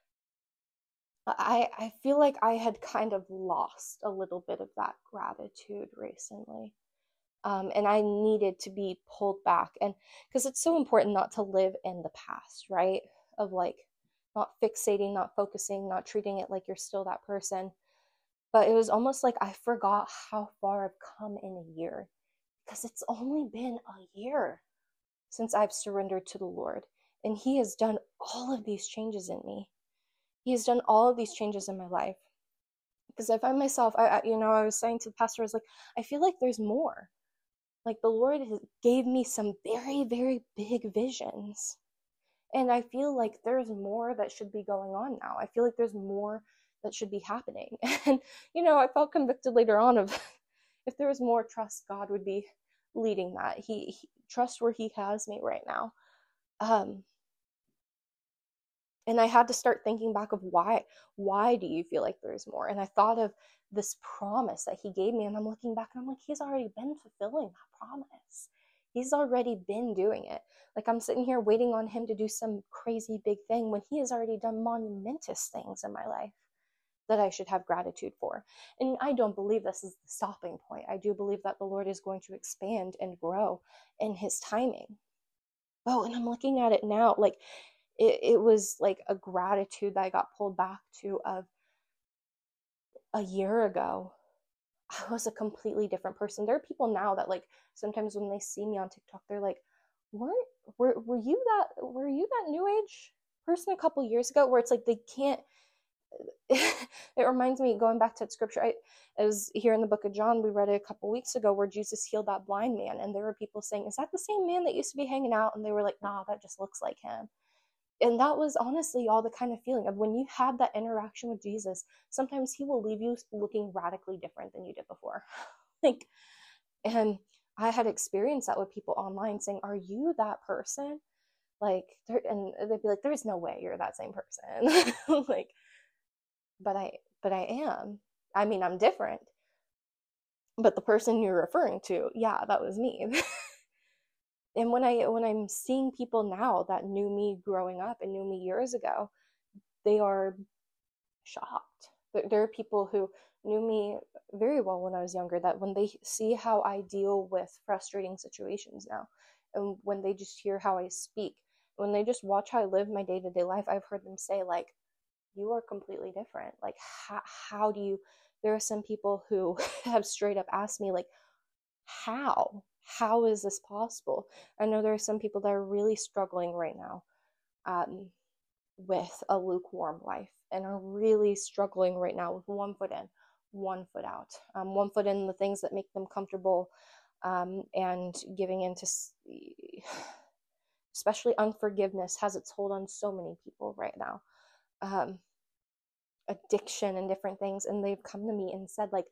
I feel like I had kind of lost a little bit of that gratitude recently. And I needed to be pulled back, and because it's so important not to live in the past, right? Of like not fixating, not focusing, not treating it like you're still that person. But it was almost like I forgot how far I've come in a year, because it's only been a year since I've surrendered to the Lord, and He has done all of these changes in me. He has done all of these changes in my life. Because I find myself, I was saying to the pastor, I was like, I feel like there's more. Like, the Lord gave me some very, very big visions. And I feel like there's more that should be going on now. I feel like there's more that should be happening. And, I felt convicted later on of, if there was more trust, God would be leading that. He trust where He has me right now. And I had to start thinking back of why do you feel like there's more? And I thought of this promise that He gave me, and I'm looking back and I'm like, He's already been fulfilling that promise. He's already been doing it. Like, I'm sitting here waiting on Him to do some crazy big thing when He has already done monumentous things in my life that I should have gratitude for. And I don't believe this is the stopping point. I do believe that the Lord is going to expand and grow in His timing. Oh, and I'm looking at it now, like, it was like a gratitude that I got pulled back to of a year ago. I was a completely different person. There are people now that, like, sometimes when they see me on TikTok, they're like, were you that New Age person a couple years ago? Where it's like they can't. It reminds me, going back to scripture, I was here in the book of John, we read it a couple weeks ago, where Jesus healed that blind man, and there were people saying, is that the same man that used to be hanging out? And they were like, nah, that just looks like him. And that was honestly all the kind of feeling of when you have that interaction with Jesus, sometimes He will leave you looking radically different than you did before. Like, and I had experienced that with people online saying, are you that person? Like, and they'd be like, there's no way you're that same person. Like, but I am. I mean, I'm different. But the person you're referring to, yeah, that was me. And when I'm seeing people now that knew me growing up and knew me years ago, they are shocked. There are people who knew me very well when I was younger, that when they see how I deal with frustrating situations now, and when they just hear how I speak, when they just watch how I live my day-to-day life, I've heard them say, like, you are completely different. Like, how do you, there are some people who have straight up asked me, like, how is this possible? I know there are some people that are really struggling right now, um, with a lukewarm life, and are really struggling right now with one foot in, one foot out, one foot in the things that make them comfortable, and giving into, especially unforgiveness has its hold on so many people right now. Um, Addiction and different things, and they've come to me and said, like,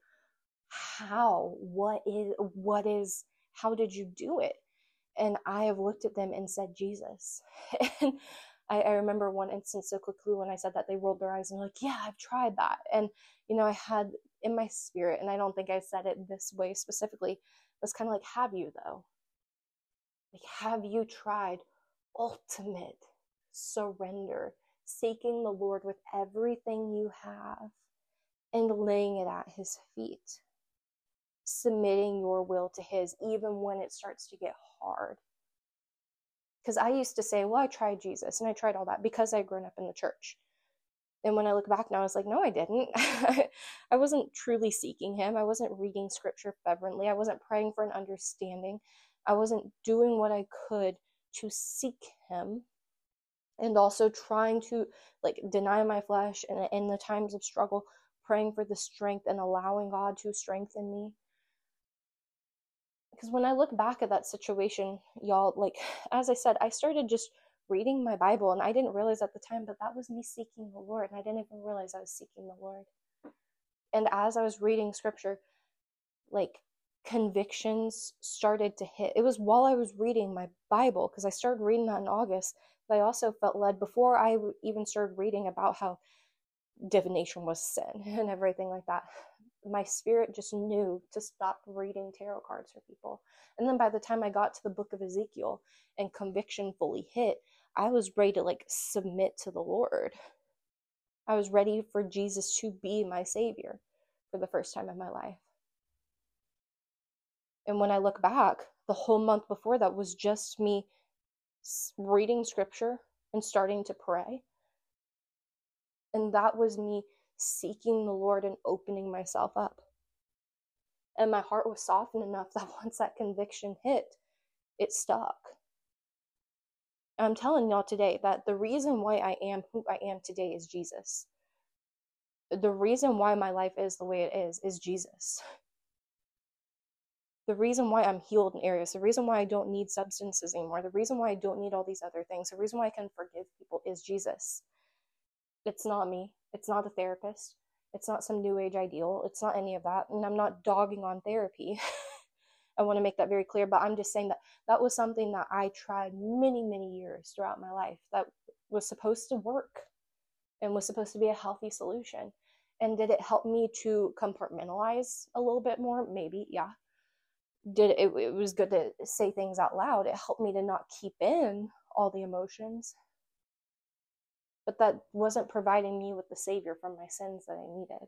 what is how did you do it? And I have looked at them and said, Jesus. And I remember one instance so quickly when I said that, they rolled their eyes and were like, yeah, I've tried that. And I had in my spirit, and I don't think I said it this way specifically, was kind of like, have you though? Like, have you tried ultimate surrender, seeking the Lord with everything you have and laying it at his feet, submitting your will to his, even when it starts to get hard? Because I used to say, well, I tried Jesus and I tried all that because I'd grown up in the church. And when I look back now, I was like, no, I didn't. I wasn't truly seeking him. I wasn't reading scripture fervently. I wasn't praying for an understanding. I wasn't doing what I could to seek him, and also trying to, like, deny my flesh, and in the times of struggle, praying for the strength and allowing God to strengthen me. Because when I look back at that situation, y'all, like, as I said, I started just reading my Bible, and I didn't realize at the time, but that was me seeking the Lord, and I didn't even realize I was seeking the Lord. And as I was reading scripture, like, convictions started to hit. It was while I was reading my Bible, because I started reading that in August, but I also felt led, before I even started reading about how divination was sin and everything like that, my spirit just knew to stop reading tarot cards for people. And then by the time I got to the book of Ezekiel and conviction fully hit, I was ready to, like, submit to the Lord. I was ready for Jesus to be my savior for the first time in my life. And when I look back, the whole month before that was just me reading scripture and starting to pray. And that was me seeking the Lord and opening myself up. And my heart was softened enough that once that conviction hit, it stuck. And I'm telling y'all today that the reason why I am who I am today is Jesus. The reason why my life is the way it is Jesus. The reason why I'm healed in areas, the reason why I don't need substances anymore, the reason why I don't need all these other things, the reason why I can forgive people is Jesus. It's not me. It's not a therapist. It's not some new age ideal. It's not any of that. And I'm not dogging on therapy. I want to make that very clear, but I'm just saying that that was something that I tried many, many years throughout my life that was supposed to work and was supposed to be a healthy solution. And did it help me to compartmentalize a little bit more? Maybe, yeah. It was good to say things out loud. It helped me to not keep in all the emotions. But that wasn't providing me with the savior from my sins that I needed.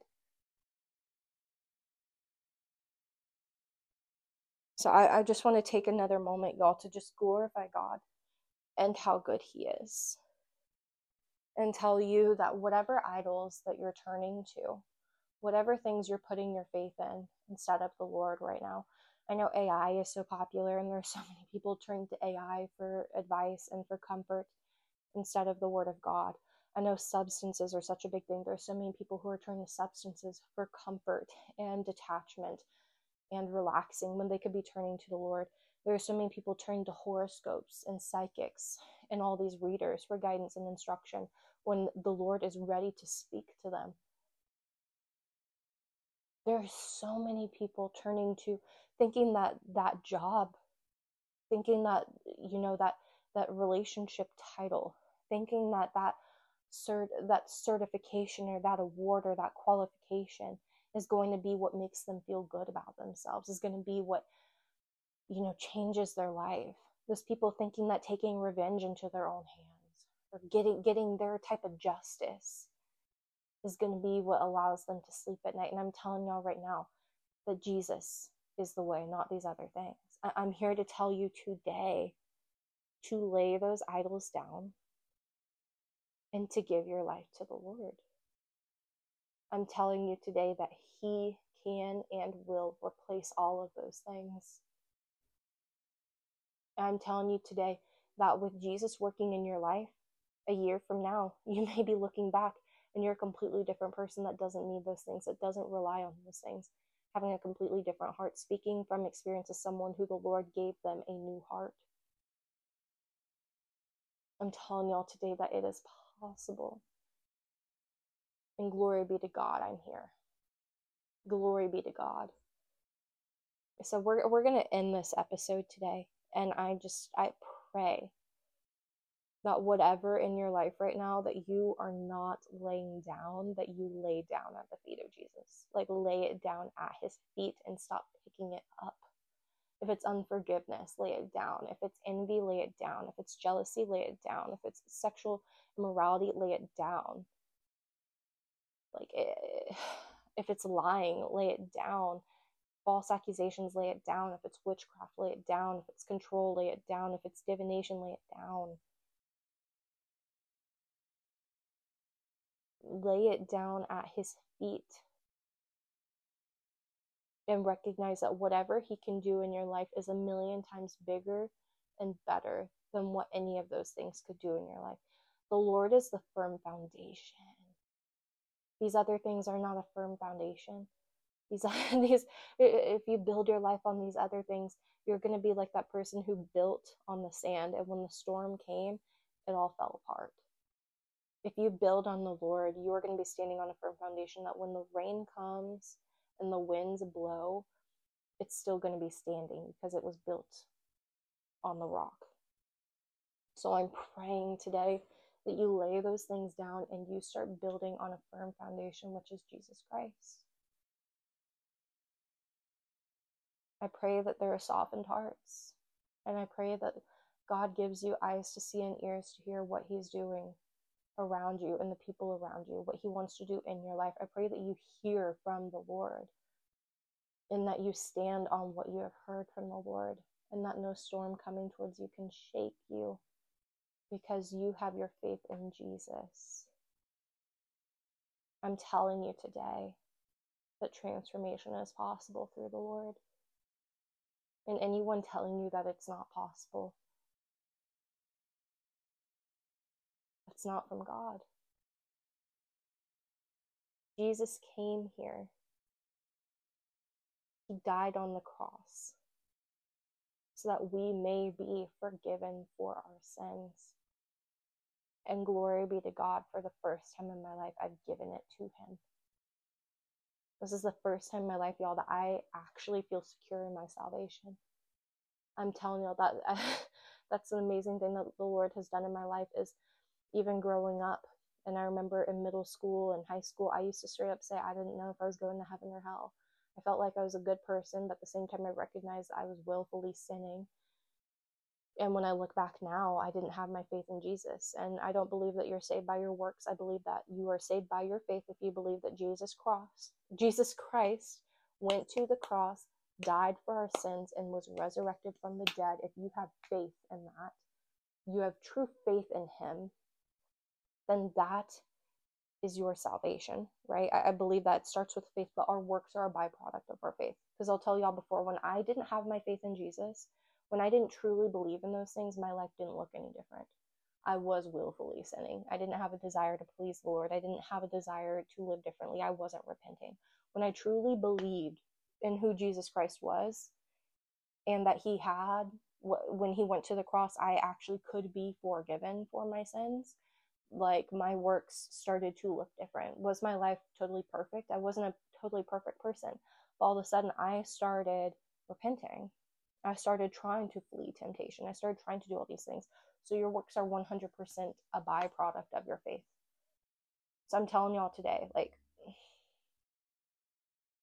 So I just want to take another moment, y'all, to just glorify God and how good he is. And tell you that whatever idols that you're turning to, whatever things you're putting your faith in instead of the Lord right now. I know AI is so popular, and there's so many people turning to AI for advice and for comfort instead of the Word of God. I know substances are such a big thing. There's so many people who are turning to substances for comfort and detachment and relaxing when they could be turning to the Lord. There are so many people turning to horoscopes and psychics and all these readers for guidance and instruction when the Lord is ready to speak to them. There are so many people turning to, thinking that job, thinking that, that relationship title, thinking that certification or that award or that qualification is going to be what makes them feel good about themselves, is going to be what, changes their life. Those people thinking that taking revenge into their own hands or getting their type of justice is going to be what allows them to sleep at night. And I'm telling y'all right now that Jesus is the way, not these other things. I'm here to tell you today to lay those idols down and to give your life to the Lord. I'm telling you today that He can and will replace all of those things. I'm telling you today that with Jesus working in your life, a year from now, you may be looking back and you're a completely different person that doesn't need those things, that doesn't rely on those things, having a completely different heart, speaking from experience as someone who the Lord gave them a new heart. I'm telling y'all today that it is possible. And glory be to God, I'm here. Glory be to God. So we're going to end this episode today. And I pray that whatever in your life right now that you are not laying down, that you lay down at the feet of Jesus. Like, lay it down at His feet and stop picking it up. If it's unforgiveness, lay it down. If it's envy, lay it down. If it's jealousy, lay it down. If it's sexual immorality, lay it down. If it's lying, lay it down. False accusations, lay it down. If it's witchcraft, lay it down. If it's control, lay it down. If it's divination, lay it down. Lay it down at His feet and recognize that whatever He can do in your life is a million times bigger and better than what any of those things could do in your life. The Lord is the firm foundation. These other things are not a firm foundation. If you build your life on these other things, you're going to be like that person who built on the sand, and when the storm came, it all fell apart. If you build on the Lord, you are going to be standing on a firm foundation that when the rain comes and the winds blow, it's still going to be standing because it was built on the rock. So I'm praying today that you lay those things down and you start building on a firm foundation, which is Jesus Christ. I pray that there are softened hearts, and I pray that God gives you eyes to see and ears to hear what He's doing around you and the people around you, what He wants to do in your life. I pray that you hear from the Lord and that you stand on what you have heard from the Lord, and that no storm coming towards you can shake you because you have your faith in Jesus. I'm telling you today that transformation is possible through the Lord. And anyone telling you that it's not possible, it's not from God. Jesus came here. He died on the cross so that we may be forgiven for our sins. And glory be to God, for the first time in my life, I've given it to Him. This is the first time in my life, y'all, that I actually feel secure in my salvation. I'm telling y'all that that's an amazing thing that the Lord has done in my life, is even growing up. And I remember in middle school and high school, I used to straight up say I didn't know if I was going to heaven or hell. I felt like I was a good person, but at the same time I recognized I was willfully sinning. And when I look back now, I didn't have my faith in Jesus. And I don't believe that you're saved by your works. I believe that you are saved by your faith if you believe that Jesus Christ went to the cross, died for our sins, and was resurrected from the dead. If you have faith in that, you have true faith in Him, then that is your salvation, right? I believe that it starts with faith, but our works are a byproduct of our faith. Because I'll tell y'all before, when I didn't have my faith in Jesus, when I didn't truly believe in those things, my life didn't look any different. I was willfully sinning. I didn't have a desire to please the Lord. I didn't have a desire to live differently. I wasn't repenting. When I truly believed in who Jesus Christ was, and that He had, when He went to the cross, I actually could be forgiven for my sins, like, my works started to look different. Was my life totally perfect? I wasn't a totally perfect person. But all of a sudden, I started repenting. I started trying to flee temptation. I started trying to do all these things. So your works are 100% a byproduct of your faith. So I'm telling y'all today, like,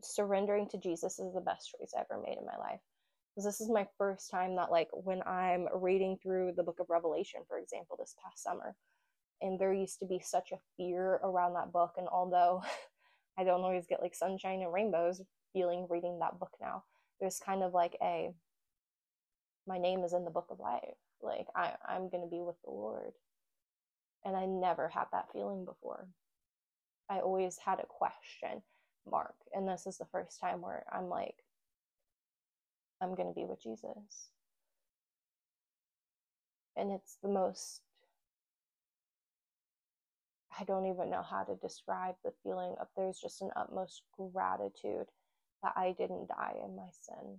surrendering to Jesus is the best choice I ever made in my life. Because this is my first time that, like, when I'm reading through the book of Revelation, for example, this past summer, and there used to be such a fear around that book. And although I don't always get like sunshine and rainbows feeling reading that book now, there's kind of like my name is in the book of life. Like I'm going to be with the Lord. And I never had that feeling before. I always had a question mark. And this is the first time where I'm like, I'm going to be with Jesus. And it's the most, I don't even know how to describe the feeling of, there's just an utmost gratitude that I didn't die in my sin.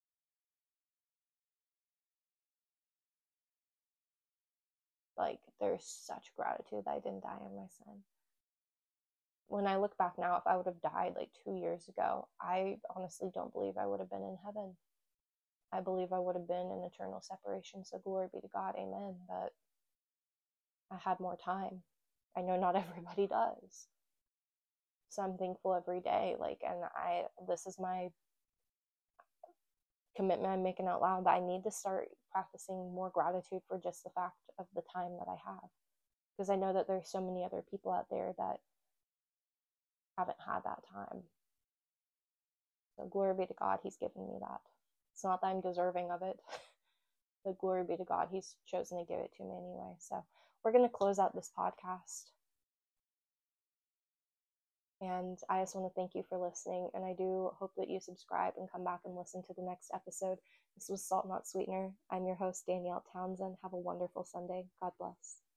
Like, there's such gratitude that I didn't die in my sin. When I look back now, if I would have died like 2 years ago, I honestly don't believe I would have been in heaven. I believe I would have been in eternal separation. So glory be to God, amen. But I had more time. I know not everybody does. So I'm thankful every day. Like, and this is my commitment I'm making out loud, that I need to start practicing more gratitude for just the fact of the time that I have. Because I know that there's so many other people out there that haven't had that time. So glory be to God, he's given me that. It's not that I'm deserving of it, but glory be to God, he's chosen to give it to me anyway. So we're going to close out this podcast. And I just want to thank you for listening. And I do hope that you subscribe and come back and listen to the next episode. This was Salt Not Sweetener. I'm your host, Danielle Townsend. Have a wonderful Sunday. God bless.